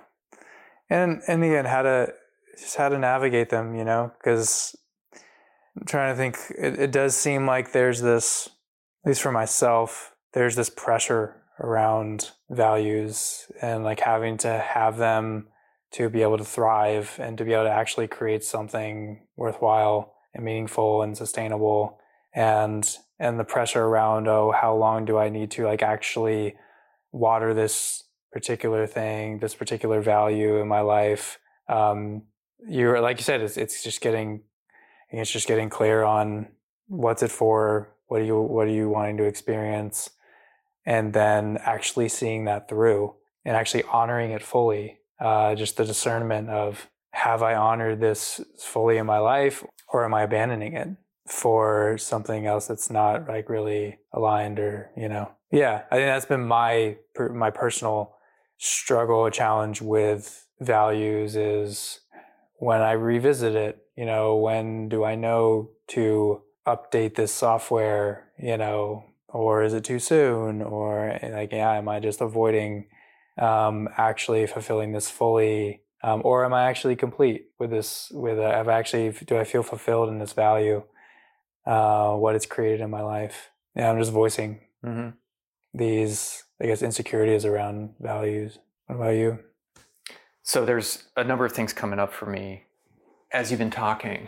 And and again, how to just how to navigate them, you know, because I'm trying to think, it, it does seem like there's this, at least for myself, there's this pressure around values and like having to have them to be able to thrive and to be able to actually create something worthwhile and meaningful and sustainable. And and the pressure around, oh, how long do I need to like actually water this particular thing, this particular value in my life? Um, you're like you said, it's it's just getting it's just getting clear on what's it for, what are you what are you wanting to experience, and then actually seeing that through and actually honoring it fully. Uh, just the discernment of, have I honored this fully in my life, or am I abandoning it for something else that's not like really aligned? Or, you know, yeah, I think that's been my my personal struggle, challenge with values is when I revisit it, you know, when do I know to update this software, you know, or is it too soon? Or like, yeah, am I just avoiding um, actually fulfilling this fully? Um, or am I actually complete with this, with, a, have I actually, do I feel fulfilled in this value, uh, what it's created in my life? Yeah, I'm just voicing mm-hmm. these, I guess, insecurities around values. What about you? So there's a number of things coming up for me as you've been talking.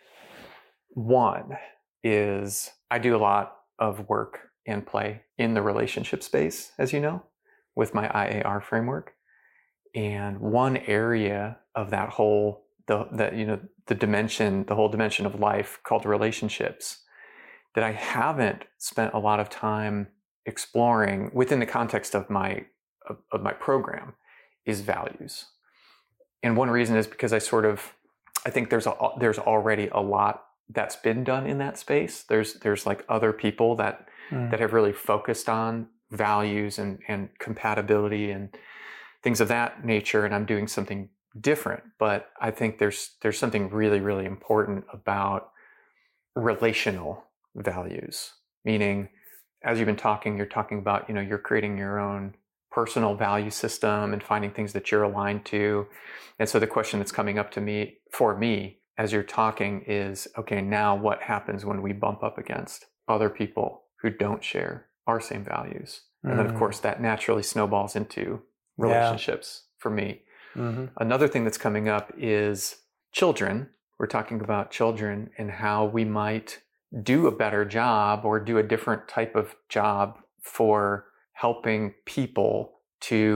One is I do a lot of work and play in the relationship space, as you know, with my I A R framework. And one area of that whole, the, the you know, the dimension, the whole dimension of life called relationships that I haven't spent a lot of time exploring within the context of my of, of my program is values. And one reason is because I sort of, I think there's a, there's already a lot that's been done in that space. There's there's like other people that mm. that have really focused on values and, and compatibility and things of that nature. And I'm doing something different. But I think there's there's something really, really important about relational values. Meaning, as you've been talking, you're talking about, you know, you're creating your own personal value system and finding things that you're aligned to. And so the question that's coming up to me, for me, as you're talking is, okay, now what happens when we bump up against other people who don't share our same values? Mm. And then, of course, that naturally snowballs into relationships yeah. for me. Mm-hmm. Another thing that's coming up is children. We're talking about children and how we might do a better job or do a different type of job for helping people to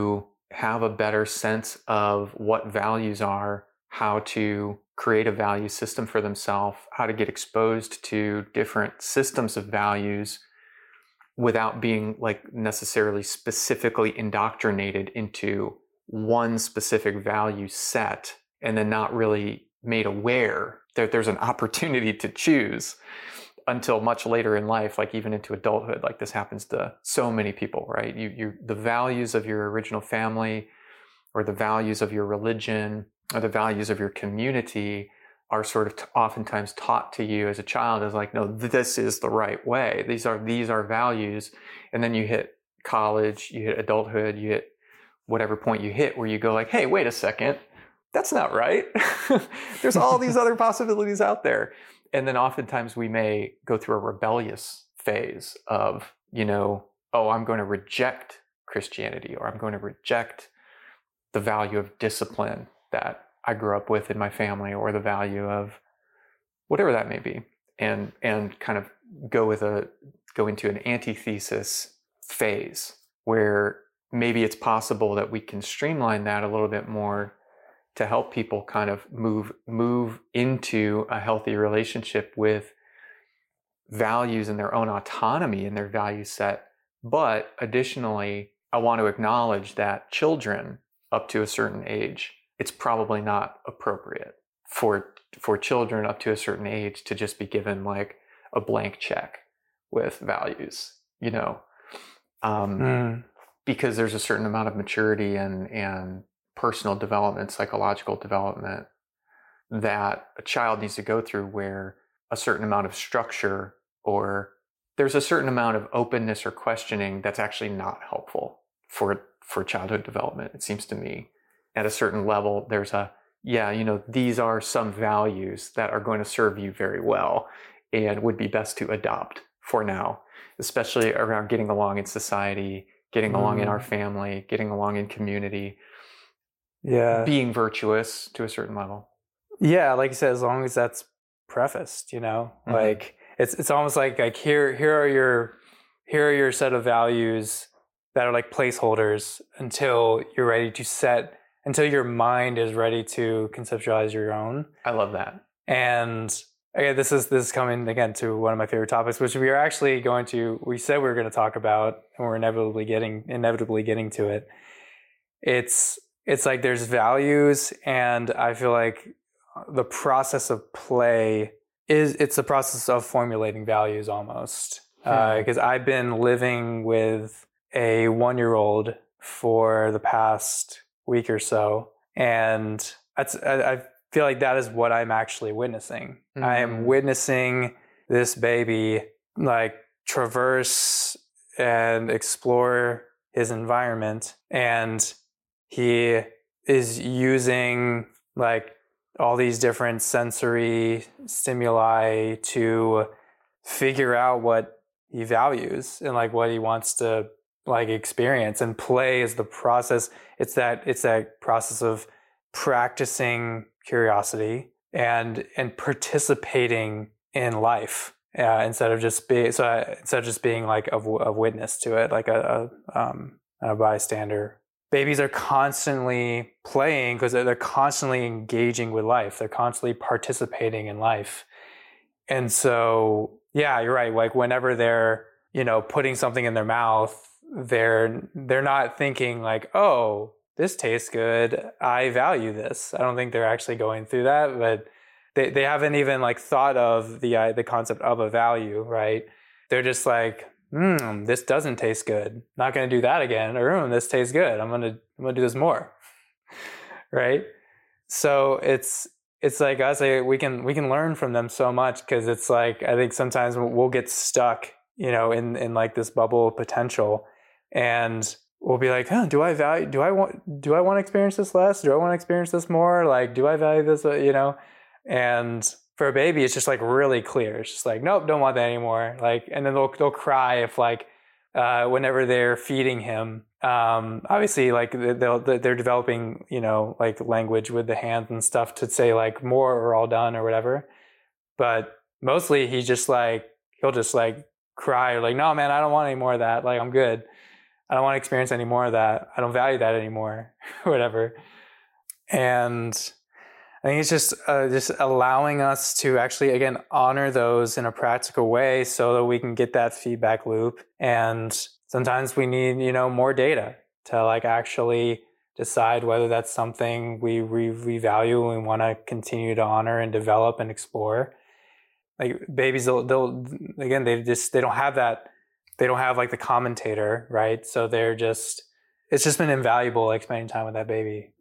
have a better sense of what values are, how to create a value system for themselves, how to get exposed to different systems of values without being like necessarily specifically indoctrinated into one specific value set, and then not really made aware that there's an opportunity to choose until much later in life, like even into adulthood. Like this happens to so many people, right? You, you, the values of your original family, or the values of your religion, or the values of your community are sort of t- oftentimes taught to you as a child as like, no, this is the right way. These are, these are values. And then you hit college, you hit adulthood, you hit whatever point you hit where you go like, hey, wait a second, that's not right. There's all these other possibilities out there. And then oftentimes we may go through a rebellious phase of, you know, oh, I'm going to reject Christianity, or I'm going to reject the value of discipline that I grew up with in my family, or the value of whatever that may be, and and kind of go with a go into an antithesis phase where maybe it's possible that we can streamline that a little bit more to help people kind of move move into a healthy relationship with values and their own autonomy and their value set. But additionally, I want to acknowledge that children up to a certain age, it's probably not appropriate for for children up to a certain age to just be given like a blank check with values, you know, um, mm. because there's a certain amount of maturity and and personal development, psychological development that a child needs to go through, where a certain amount of structure, or there's a certain amount of openness or questioning that's actually not helpful for for childhood development. It seems to me at a certain level, there's a, yeah, you know, these are some values that are going to serve you very well and would be best to adopt for now, especially around getting along in society, getting mm. along in our family, getting along in community. Yeah. Being virtuous to a certain level. Yeah, like you said, as long as that's prefaced, you know, mm-hmm. like it's it's almost like like here here are your here are your set of values that are like placeholders until you're ready to set until your mind is ready to conceptualize your own. I love that. And again, this is this is coming again to one of my favorite topics, which we are actually going to we said we were going to talk about, and we're inevitably getting inevitably getting to it. It's It's like there's values, and I feel like the process of play is it's a process of formulating values almost. Because hmm. uh, I've been living with a one-year-old for the past week or so, and that's I, I feel like that is what I'm actually witnessing. Mm-hmm. I am witnessing this baby like traverse and explore his environment, and he is using like all these different sensory stimuli to figure out what he values and like what he wants to like experience. And play is the process. It's that it's that process of practicing curiosity and and participating in life uh, instead of just being so I, instead of just being like a, a witness to it, like a, a, um, a bystander. Babies are constantly playing because they're constantly engaging with life. They're constantly participating in life. And so, yeah, you're right. Like whenever they're, you know, putting something in their mouth, they're they're not thinking like, oh, this tastes good. I value this. I don't think they're actually going through that, but they, they haven't even like thought of the uh, the concept of a value, right? They're just like, Hmm, this doesn't taste good. Not going to do that again. Or mm, this tastes good. I'm going to I'm going to do this more. Right? So it's it's like us. Like we can we can learn from them so much, because it's like I think sometimes we'll get stuck, you know, in in like this bubble of potential, and we'll be like, huh, do I value? Do I want? Do I want to experience this less? Do I want to experience this more? Like, do I value this? You know, and for a baby, it's just like really clear. It's just like, nope, don't want that anymore. Like, and then they'll they'll cry if like uh, whenever they're feeding him. Um, obviously, like they'll they're developing, you know, like language with the hands and stuff to say like more or all done or whatever. But mostly, he just like he'll just like cry or like, no, man, I don't want any more of that. Like, I'm good. I don't want to experience any more of that. I don't value that anymore, whatever. And I think it's just uh, just allowing us to actually, again, honor those in a practical way so that we can get that feedback loop. And sometimes we need, you know, more data to like actually decide whether that's something we we, we value and we want to continue to honor and develop and explore. Like babies, they'll, they'll again, they just they don't have that. They don't have like the commentator, right? So they're just, it's just been invaluable, like spending time with that baby.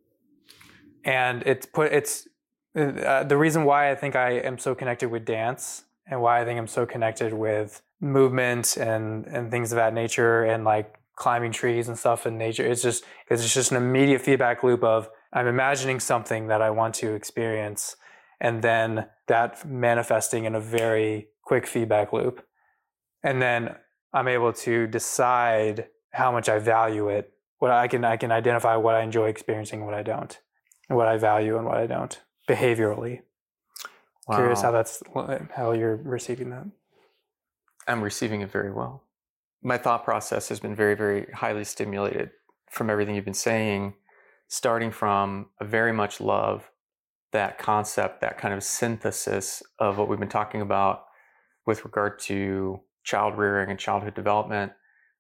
And it's put, it's uh, the reason why I think I am so connected with dance and why I think I'm so connected with movement and, and things of that nature and like climbing trees and stuff in nature. It's just, it's just an immediate feedback loop of I'm imagining something that I want to experience and then that manifesting in a very quick feedback loop. And then I'm able to decide how much I value it. What I can I can identify what I enjoy experiencing, what I don't, and what I value and what I don't behaviorally. Wow. Curious how that's how you're receiving that. I'm receiving it very well. My thought process has been very, very highly stimulated from everything you've been saying, starting from a very much love that concept, that kind of synthesis of what we've been talking about with regard to child rearing and childhood development,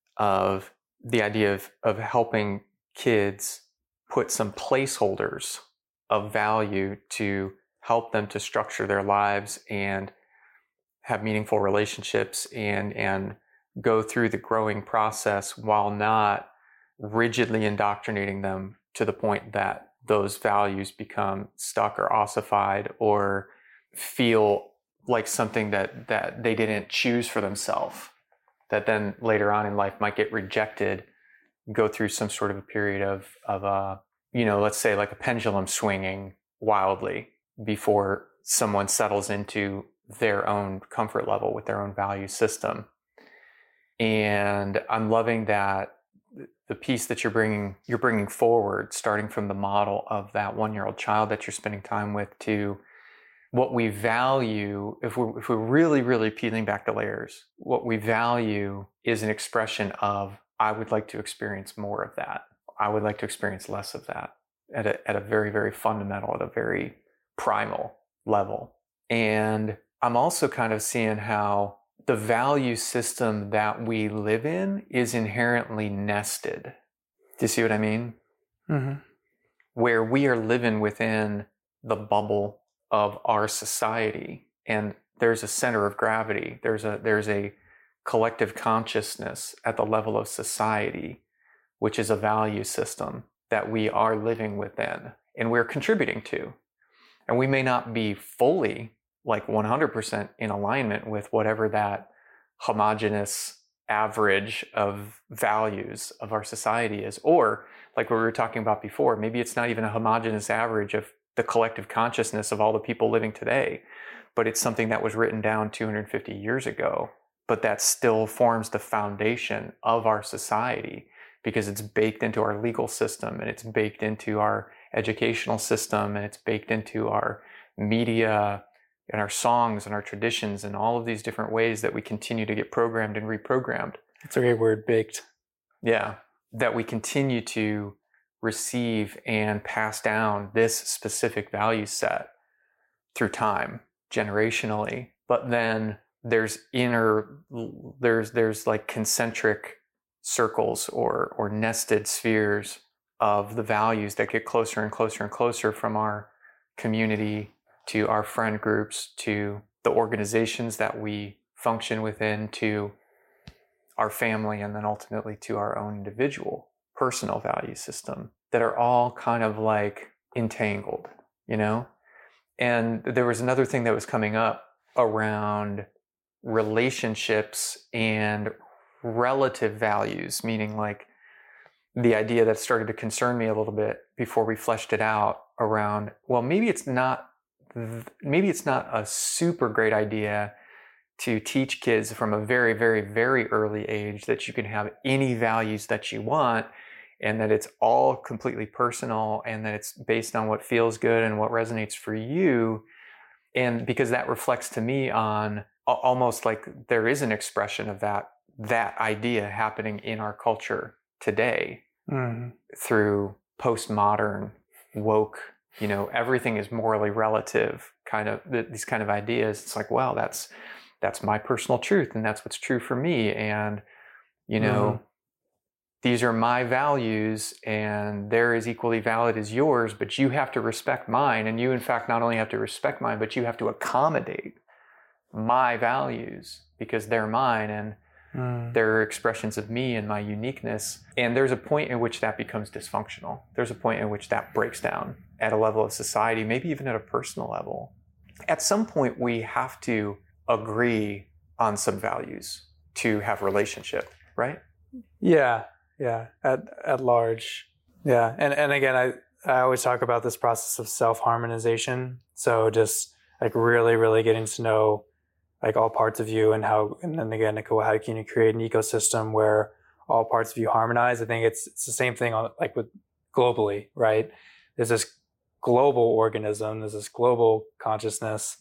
of the idea of, of helping kids put some placeholders of value to help them to structure their lives and have meaningful relationships and, and go through the growing process while not rigidly indoctrinating them to the point that those values become stuck or ossified or feel like something that, that they didn't choose for themselves, that then later on in life might get rejected, go through some sort of a period of, of uh, you know, let's say like a pendulum swinging wildly before someone settles into their own comfort level with their own value system. And I'm loving that the piece that you're bringing, you're bringing forward, starting from the model of that one-year-old child that you're spending time with to what we value, if we're, if we're really, really peeling back the layers, what we value is an expression of, I would like to experience more of that. I would like to experience less of that at a, at a very, very fundamental, at a very primal level. And I'm also kind of seeing how the value system that we live in is inherently nested. Do you see what I mean? Mm-hmm. Where we are living within the bubble of our society, and there's a center of gravity. There's a there's a collective consciousness at the level of society, which is a value system that we are living within and we're contributing to. And we may not be fully like one hundred percent in alignment with whatever that homogeneous average of values of our society is, or like what we were talking about before, maybe it's not even a homogeneous average of the collective consciousness of all the people living today, but it's something that was written down two hundred fifty years ago, but that still forms the foundation of our society because it's baked into our legal system and it's baked into our educational system and it's baked into our media and our songs and our traditions and all of these different ways that we continue to get programmed and reprogrammed. That's a great word, baked. Yeah, that we continue to receive and pass down this specific value set through time, generationally. But then there's inner, there's there's like concentric circles or or nested spheres of the values that get closer and closer and closer from our community to our friend groups, to the organizations that we function within, to our family, and then ultimately to our own individual personal value system that are all kind of like entangled, you know? And there was another thing that was coming up around relationships and relative values, meaning like the idea that started to concern me a little bit before we fleshed it out around, well, maybe it's not maybe it's not a super great idea to teach kids from a very, very, very early age that you can have any values that you want and that it's all completely personal and that it's based on what feels good and what resonates for you. And because that reflects to me on almost like there is an expression of that, that idea happening in our culture today Mm. through postmodern, woke, you know, everything is morally relative kind of these kind of ideas. It's like, well, that's that's my personal truth, and that's what's true for me. And, you know, Mm. these are my values, and they're as equally valid as yours, but you have to respect mine. And you, in fact, not only have to respect mine, but you have to accommodate my values because they're mine and Mm. they're expressions of me and my uniqueness. And there's a point in which that becomes dysfunctional. There's a point in which that breaks down at a level of society, maybe even at a personal level. At some point, we have to agree on some values to have relationship, right? Yeah, yeah, at at large. Yeah. And and again, I, I always talk about this process of self-harmonization. So just like really, really getting to know like all parts of you and how, and then again, like, how can you create an ecosystem where all parts of you harmonize? I think it's it's the same thing on like with globally, right? There's this global organism, there's this global consciousness,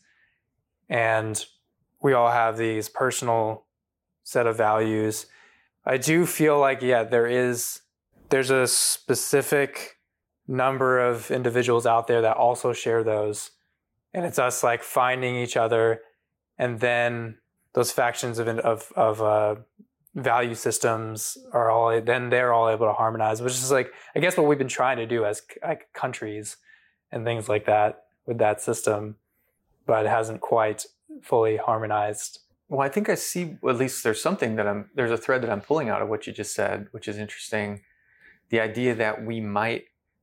and we all have these personal set of values. I do feel like, yeah, there is, there's a specific number of individuals out there that also share those. And it's us like finding each other, and then those factions of, of, of uh, value systems are all, then they're all able to harmonize, which is like, I guess what we've been trying to do as like countries and things like that with that system, but it hasn't quite fully harmonized. Well, I think I see, at least there's something that I'm, there's a thread that I'm pulling out of what you just said, which is interesting. The idea that we might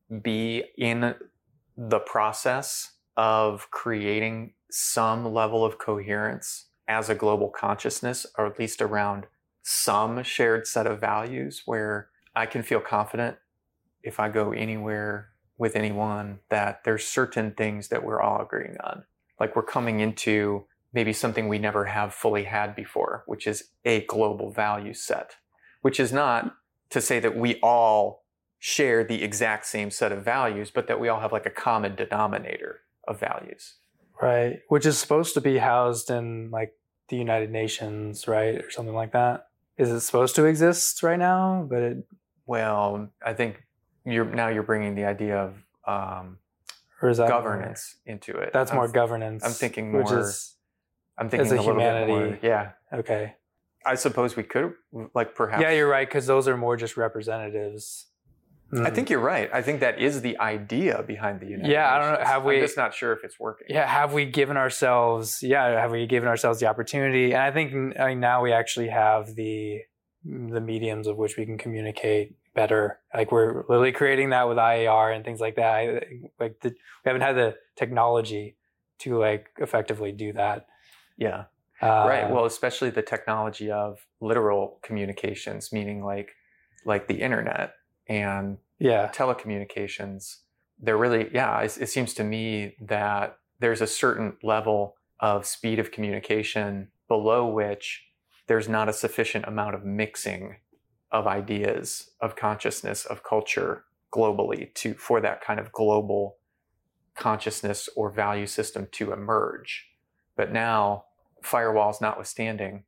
be in the process of creating some level of coherence as a global consciousness, or at least around some shared set of values where I can feel confident if I go anywhere with anyone that there's certain things that we're all agreeing on. Like we're coming into maybe something we never have fully had before, which is a global value set, which is not to say that we all share the exact same set of values, but that we all have like a common denominator of values. Right. Which is supposed to be housed in like the United Nations, right? Or something like that. Is it supposed to exist right now? But it... Well, I think you're now you're bringing the idea of um, or is that governance more, into it. That's I'm, more governance. I'm thinking more. Which is, I'm thinking as a, a little humanity. bit more. Yeah. Okay. I suppose we could, like perhaps. Yeah, you're right, because those are more just representatives. Mm. I think you're right. I think that is the idea behind the United yeah, Nations. I don't know. Have we? I'm just not sure if it's working. Yeah, have we given ourselves? Yeah, have we given ourselves the opportunity? And I think I mean, now we actually have the the mediums of which we can communicate better. Like we're literally creating that with I A R and things like that. I, like the, we haven't had the technology to like effectively do that. Yeah. Uh, right. Well, especially the technology of literal communications, meaning like like the internet and yeah. telecommunications. They're really, yeah, it, it seems to me that there's a certain level of speed of communication below which there's not a sufficient amount of mixing of ideas, of consciousness, of culture globally to for that kind of global consciousness or value system to emerge. But now, firewalls notwithstanding,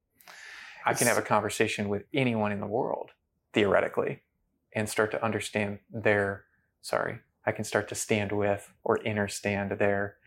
I can have a conversation with anyone in the world, theoretically, and start to understand their, sorry, I can start to stand with or understand their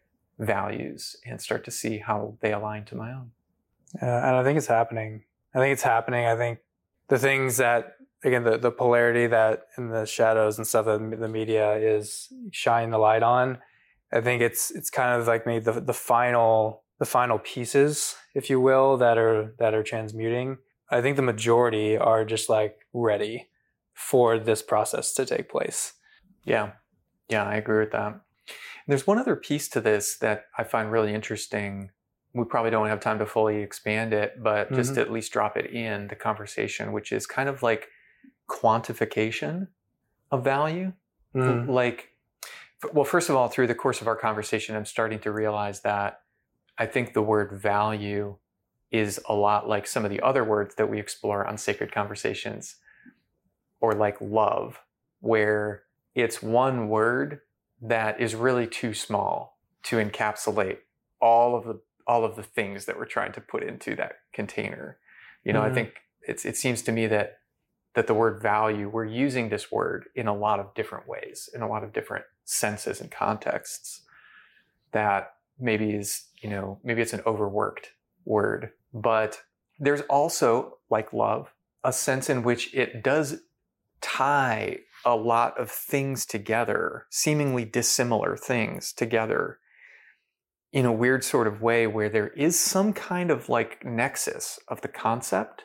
values and start to see how they align to my own. Uh, and I think it's happening. I think it's happening. I think the things that, again, the, the polarity that in the shadows and stuff that the media is shining the light on, I think it's it's kind of like maybe the the final the final pieces, if you will, that are that are transmuting. I think the majority are just like ready for this process to take place. Yeah, yeah, I agree with that. There's one other piece to this that I find really interesting. We probably don't have time to fully expand it, but just mm-hmm. to at least drop it in the conversation, which is kind of like quantification of value. Mm. Like, well, first of all, through the course of our conversation, I'm starting to realize that I think the word value is a lot like some of the other words that we explore on Sacred Conversations, or like love, where it's one word that is really too small to encapsulate all of the all of the things that we're trying to put into that container. You know, mm-hmm. I think it's it seems to me that that the word value, we're using this word in a lot of different ways, in a lot of different senses and contexts, that maybe is, you know, maybe it's an overworked word. But there's also, like love, a sense in which it does tie a lot of things together, seemingly dissimilar things together, in a weird sort of way where there is some kind of like nexus of the concept.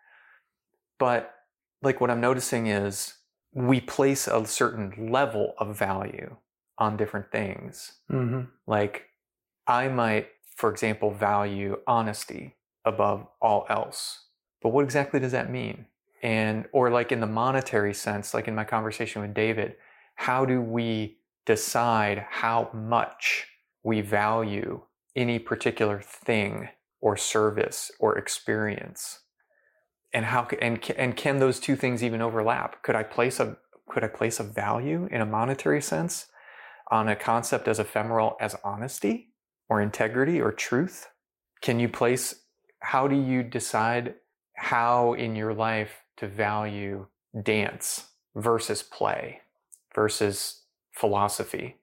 But like what I'm noticing is we place a certain level of value on different things. Mm-hmm. Like I might, for example, value honesty above all else. But what exactly does that mean? And, or like in the monetary sense, like in my conversation with David, how do we decide how much we value any particular thing or service or experience? And how, and, and can those two things even overlap? Could I place a, could I place a value in a monetary sense on a concept as ephemeral as honesty or integrity or truth? Can you place, how do you decide how in your life to value dance versus play versus philosophy?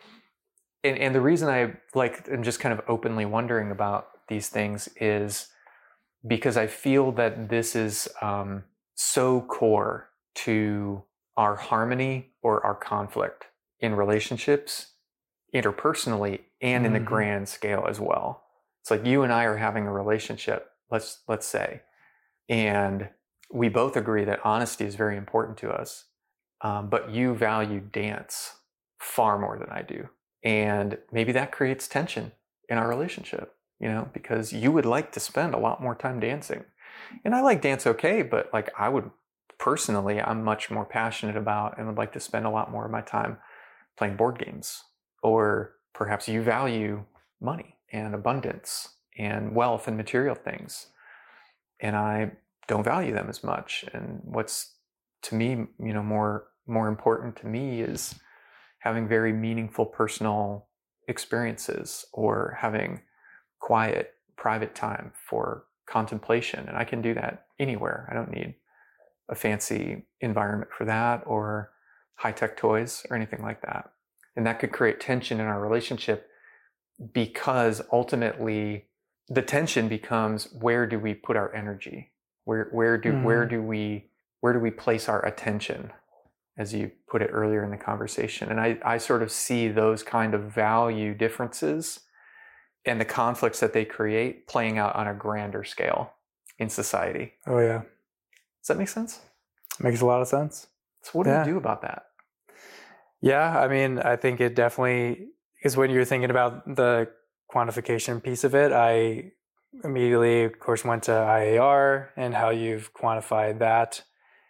And, and the reason I like, I'm just kind of openly wondering about these things is because I feel that this is um, so core to our harmony or our conflict in relationships, interpersonally, and in mm-hmm. the grand scale as well. It's like you and I are having a relationship, let's let's say, and we both agree that honesty is very important to us, um, but you value dance far more than I do. And maybe that creates tension in our relationship, you know, because you would like to spend a lot more time dancing. And I like dance okay, but like I would personally, I'm much more passionate about and would like to spend a lot more of my time playing board games. Or perhaps you value money and abundance and wealth and material things, and I don't value them as much. And what's to me, you know, more more important to me is having very meaningful personal experiences or having quiet, private time for contemplation. And I can do that anywhere. I don't need a fancy environment for that or high-tech toys or anything like that. And that could create tension in our relationship because ultimately the tension becomes, where do we put our energy? Where where do mm. where do we where do we place our attention, as you put it earlier in the conversation? And I, I sort of see those kind of value differences and the conflicts that they create playing out on a grander scale in society. Oh yeah. Does that make sense? Makes a lot of sense. So what do yeah. we do about that? Yeah, I mean, I think it definitely is. When you're thinking about the quantification piece of it, I immediately, of course, went to I A R and how you've quantified that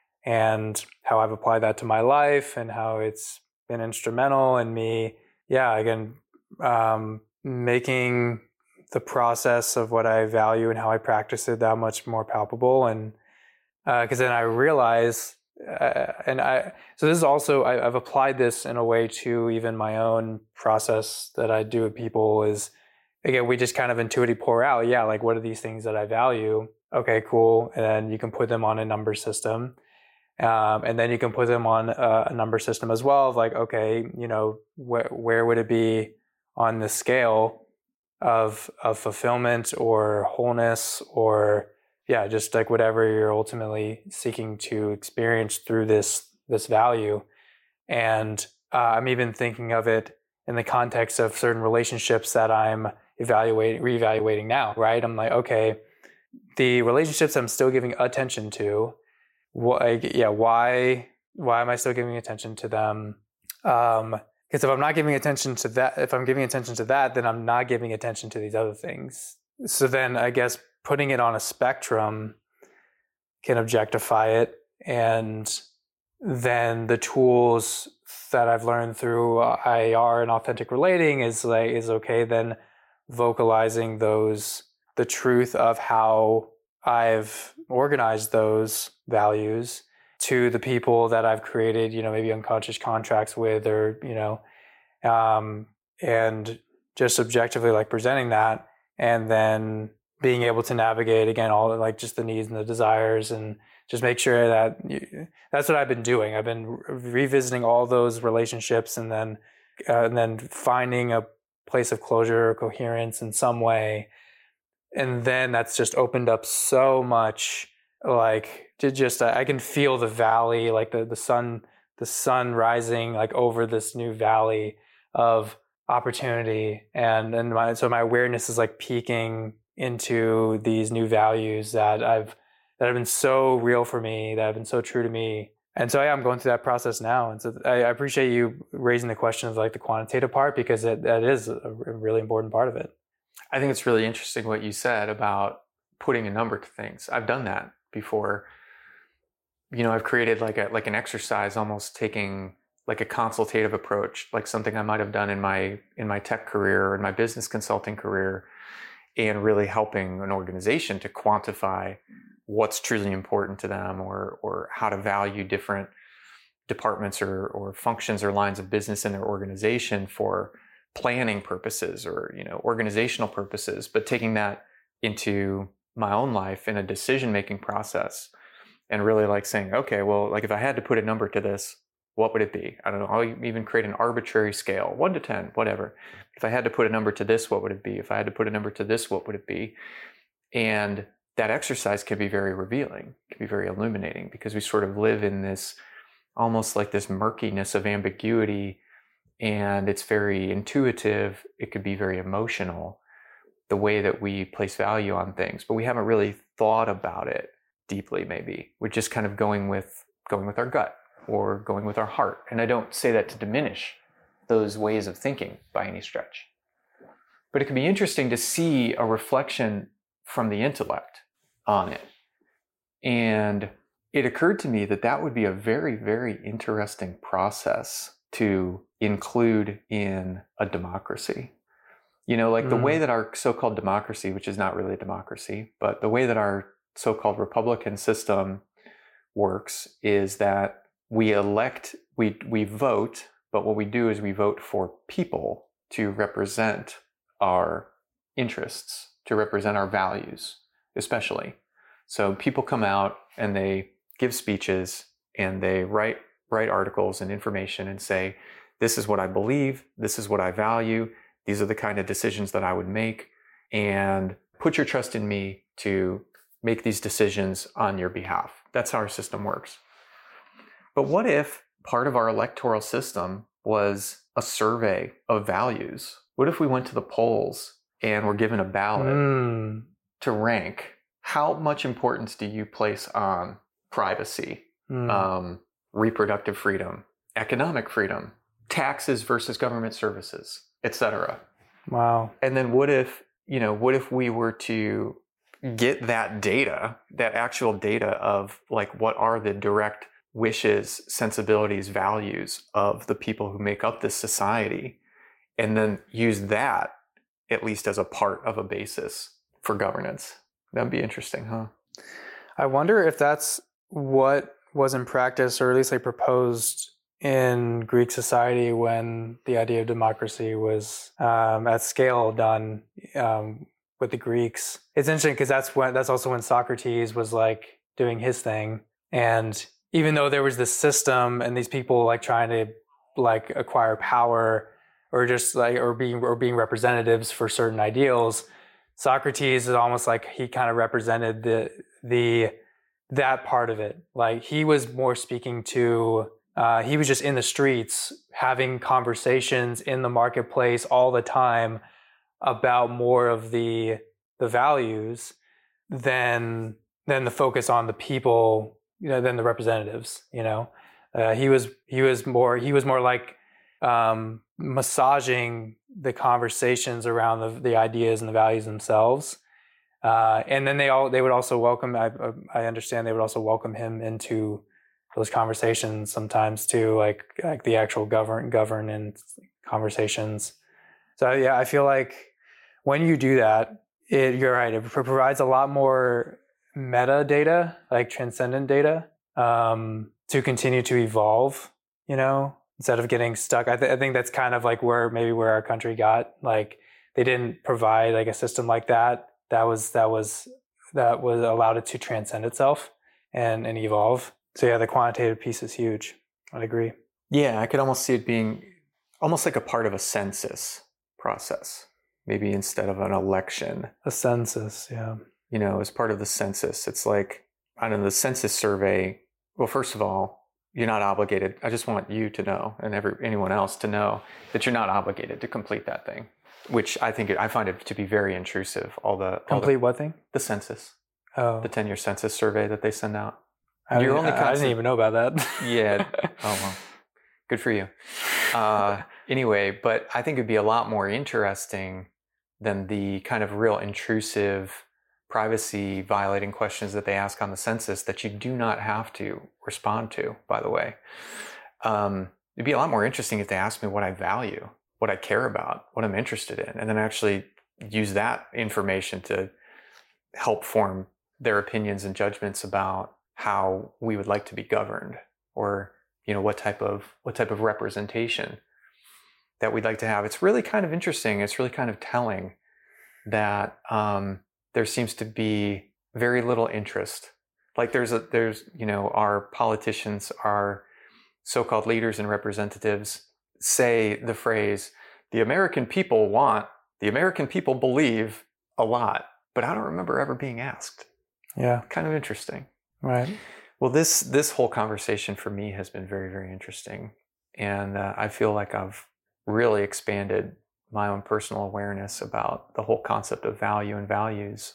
and how I've applied that to my life and how it's been instrumental in me, yeah, again, um, making the process of what I value and how I practice it that much more palpable. And because uh, then I realize, uh, and I, so this is also, I, I've applied this in a way to even my own process that I do with people is, again, we just kind of intuitively pour out, yeah, like what are these things that I value? Okay, cool. And then you can put them on a number system. Um, and then you can put them on a, a number system as well of like, okay, you know, wh- where would it be on the scale of, of fulfillment or wholeness or, yeah, just like whatever you're ultimately seeking to experience through this, this value. And uh, I'm even thinking of it in the context of certain relationships that I'm evaluating, reevaluating now, right? I'm like, okay, the relationships I'm still giving attention to, why, yeah, why, why am I still giving attention to them? Um, because if I'm not giving attention to that, if I'm giving attention to that, then I'm not giving attention to these other things. So then I guess putting it on a spectrum can objectify it. And then the tools that I've learned through I A R and authentic relating is like, is okay, then vocalizing those, the truth of how I've organized those values to the people that I've created, you know, maybe unconscious contracts with, or, you know, um, and just objectively like presenting that and then being able to navigate again all like just the needs and the desires, and just make sure that you, that's what I've been doing. I've been revisiting all those relationships, and then uh, and then finding a place of closure or coherence in some way, and then that's just opened up so much. Like to just I can feel the valley, like the the sun the sun rising like over this new valley of opportunity, and and my, so my awareness is like peeking into these new values that I've that have been so real for me, that have been so true to me. And so yeah, I'm going through that process now. And so I, I appreciate you raising the question of like the quantitative part, because it, that is a really important part of it. I think it's really interesting what you said about putting a number to things. I've done that before. You know, I've created like a like an exercise, almost taking like a consultative approach, like something I might have done in my in my tech career or in my business consulting career, and really helping an organization to quantify what's truly important to them, or or how to value different departments or or functions or lines of business in their organization for planning purposes or, you know, organizational purposes, but taking that into my own life in a decision-making process and really like saying, okay, well, like if I had to put a number to this, what would it be? I don't know. I'll even create an arbitrary scale, one to ten, whatever. If I had to put a number to this, what would it be? If I had to put a number to this, what would it be? And that exercise can be very revealing, can be very illuminating, because we sort of live in this, almost like this murkiness of ambiguity, and it's very intuitive. It could be very emotional, the way that we place value on things, but we haven't really thought about it deeply. Maybe we're just kind of going with going with our gut or going with our heart. And I don't say that to diminish those ways of thinking by any stretch, but it can be interesting to see a reflection from the intellect on it. And it occurred to me that that would be a very, very interesting process to include in a democracy. You know, like mm. the way that our so-called democracy, which is not really a democracy, but the way that our so-called Republican system works is that we elect, we we vote, but what we do is we vote for people to represent our interests, to represent our values, especially. So people come out and they give speeches and they write write articles and information and say, this is what I believe, this is what I value, these are the kind of decisions that I would make, and put your trust in me to make these decisions on your behalf. That's how our system works. But what if part of our electoral system was a survey of values? What if we went to the polls and were given a ballot mm. to rank how much importance do you place on privacy, mm. um, reproductive freedom, economic freedom, taxes versus government services, et cetera? Wow. And then what if, you know, what if we were to get that data, that actual data of like what are the direct wishes, sensibilities, values of the people who make up this society, and then use that at least as a part of a basis for governance? That'd be interesting, huh? I wonder if that's what was in practice, or at least like proposed in Greek society when the idea of democracy was um, at scale done um, with the Greeks. It's interesting because that's when that's also when Socrates was like doing his thing, and even though there was this system and these people like trying to like acquire power or just like or being or being representatives for certain ideals, Socrates is almost like he kind of represented the the that part of it. Like he was more speaking to uh, he was just in the streets having conversations in the marketplace all the time about more of the the values than than the focus on the people, you know, than the representatives. You know, uh, he was he was more he was more like um, massaging the conversations around the, the ideas and the values themselves, uh, and then they all they would also welcome. I I understand they would also welcome him into those conversations sometimes too, like like the actual govern governance conversations. So yeah, I feel like when you do that, it, you're right. It provides a lot more metadata, like transcendent data, um, to continue to evolve. You know, instead of getting stuck. I, th- I think that's kind of like where maybe where our country got. Like they didn't provide like a system like that that was that was that was allowed it to transcend itself and and evolve. So yeah, the quantitative piece is huge. I'd agree. Yeah, I could almost see it being almost like a part of a census process, maybe instead of an election. A census, yeah. You know, as part of the census, it's like, I don't know, the census survey. Well, first of all, you're not obligated. I just want you to know, and every anyone else to know, that you're not obligated to complete that thing, which I think it, I find it to be very intrusive. All the complete all the, what thing? The census. Oh, the ten-year census survey that they send out. I, You're only I, I didn't even know about that. Yeah. Oh well, good for you. Uh, anyway, but I think it'd be a lot more interesting than the kind of real intrusive, privacy violating questions that they ask on the census that you do not have to respond to, by the way. Um, it'd be a lot more interesting if they asked me what I value, what I care about, what I'm interested in, and then actually use that information to help form their opinions and judgments about how we would like to be governed, or, you know, what type of, what type of representation that we'd like to have. It's really kind of interesting. It's really kind of telling that, um, there seems to be very little interest. Like there's a, there's, you know, our politicians, our so-called leaders and representatives say the phrase, the American people want, the American people believe, a lot, but I don't remember ever being asked. Yeah. Kind of interesting. Right. Well, this, this whole conversation for me has been very, very interesting. And uh, I feel like I've really expanded my own personal awareness about the whole concept of value and values.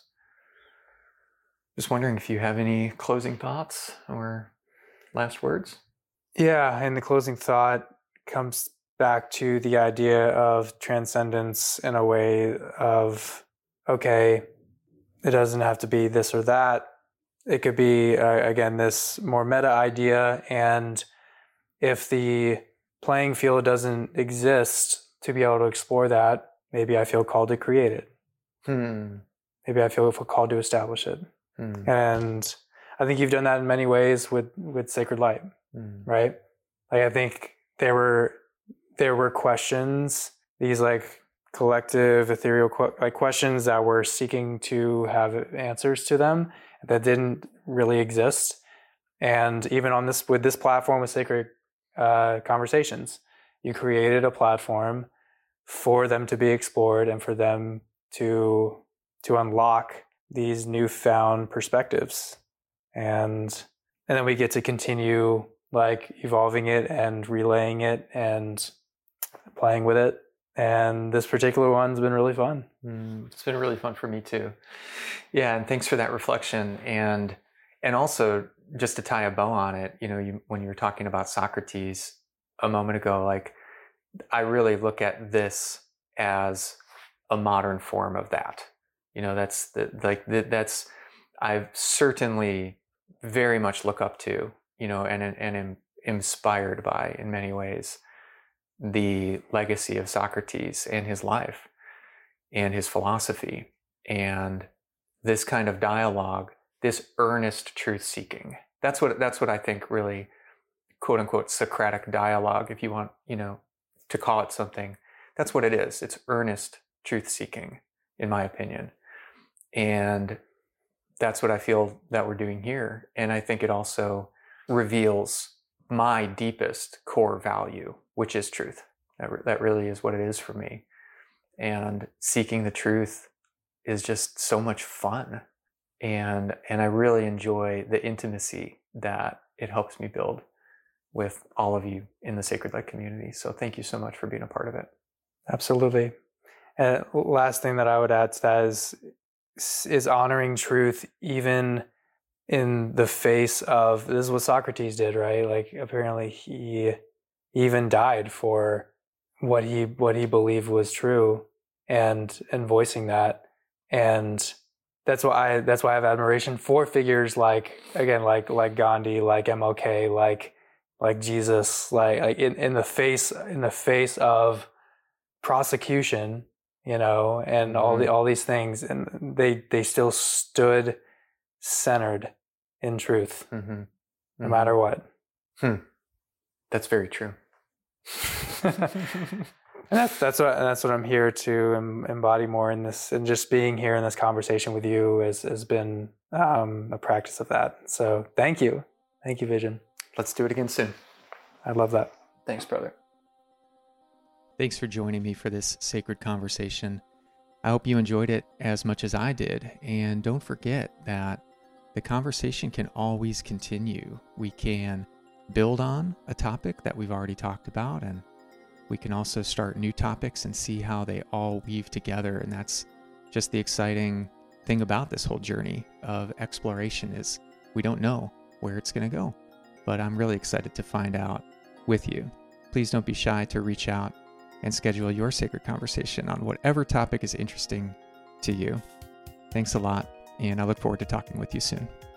Just wondering if you have any closing thoughts or last words? Yeah, and the closing thought comes back to the idea of transcendence in a way of, okay, it doesn't have to be this or that. It could be, uh, again, this more meta idea. And if the playing field doesn't exist to be able to explore that, maybe I feel called to create it. Hmm. Maybe I feel called to establish it. Hmm. And I think you've done that in many ways with, with Sacred Light, hmm. right? Like I think there were there were questions, these like collective ethereal like questions that were seeking to have answers to them that didn't really exist. And even on this, with this platform with Sacred uh, Conversations, you created a platform for them to be explored and for them to to unlock these newfound perspectives. And and then we get to continue like evolving it and relaying it and playing with it. And this particular one's been really fun. Mm, it's been really fun for me too. Yeah, and thanks for that reflection. And and also, just to tie a bow on it, you know, you, when you were talking about Socrates a moment ago, like I really look at this as a modern form of that. You know, that's the, like the, that's I've certainly very much look up to, you know, and and am inspired by in many ways the legacy of Socrates and his life and his philosophy and this kind of dialogue, this earnest truth seeking. That's what that's what I think really, quote unquote, Socratic dialogue, if you want, you know, to call it something. That's what it is. It's earnest truth seeking, in my opinion. And that's what I feel that we're doing here. And I think it also reveals my deepest core value, which is truth. That, re- that really is what it is for me. And seeking the truth is just so much fun. And, and I really enjoy the intimacy that it helps me build with all of you in the Sacred Light community. So thank you so much for being a part of it. Absolutely. And last thing that I would add to that is, is honoring truth even in the face of, this is what Socrates did, right? Like apparently he even died for what he what he believed was true, and and voicing that. And that's why I that's why I have admiration for figures like, again, like like Gandhi, like M L K, like like Jesus, like, like in, in the face in the face of prosecution, you know, and mm-hmm. all the all these things, and they they still stood centered in truth, mm-hmm. Mm-hmm. no matter what. Hmm. That's very true. And that's that's what that's what I'm here to em, embody more in this, and just being here in this conversation with you has has been um, a practice of that. So thank you, thank you, Vision. Let's do it again soon. I love that. Thanks, brother. Thanks for joining me for this sacred conversation. I hope you enjoyed it as much as I did, and don't forget that the conversation can always continue. We can build on a topic that we've already talked about, and we can also start new topics and see how they all weave together. And that's just the exciting thing about this whole journey of exploration, is we don't know where it's going to go, but I'm really excited to find out with you. Please don't be shy to reach out and schedule your sacred conversation on whatever topic is interesting to you. Thanks a lot, and I look forward to talking with you soon.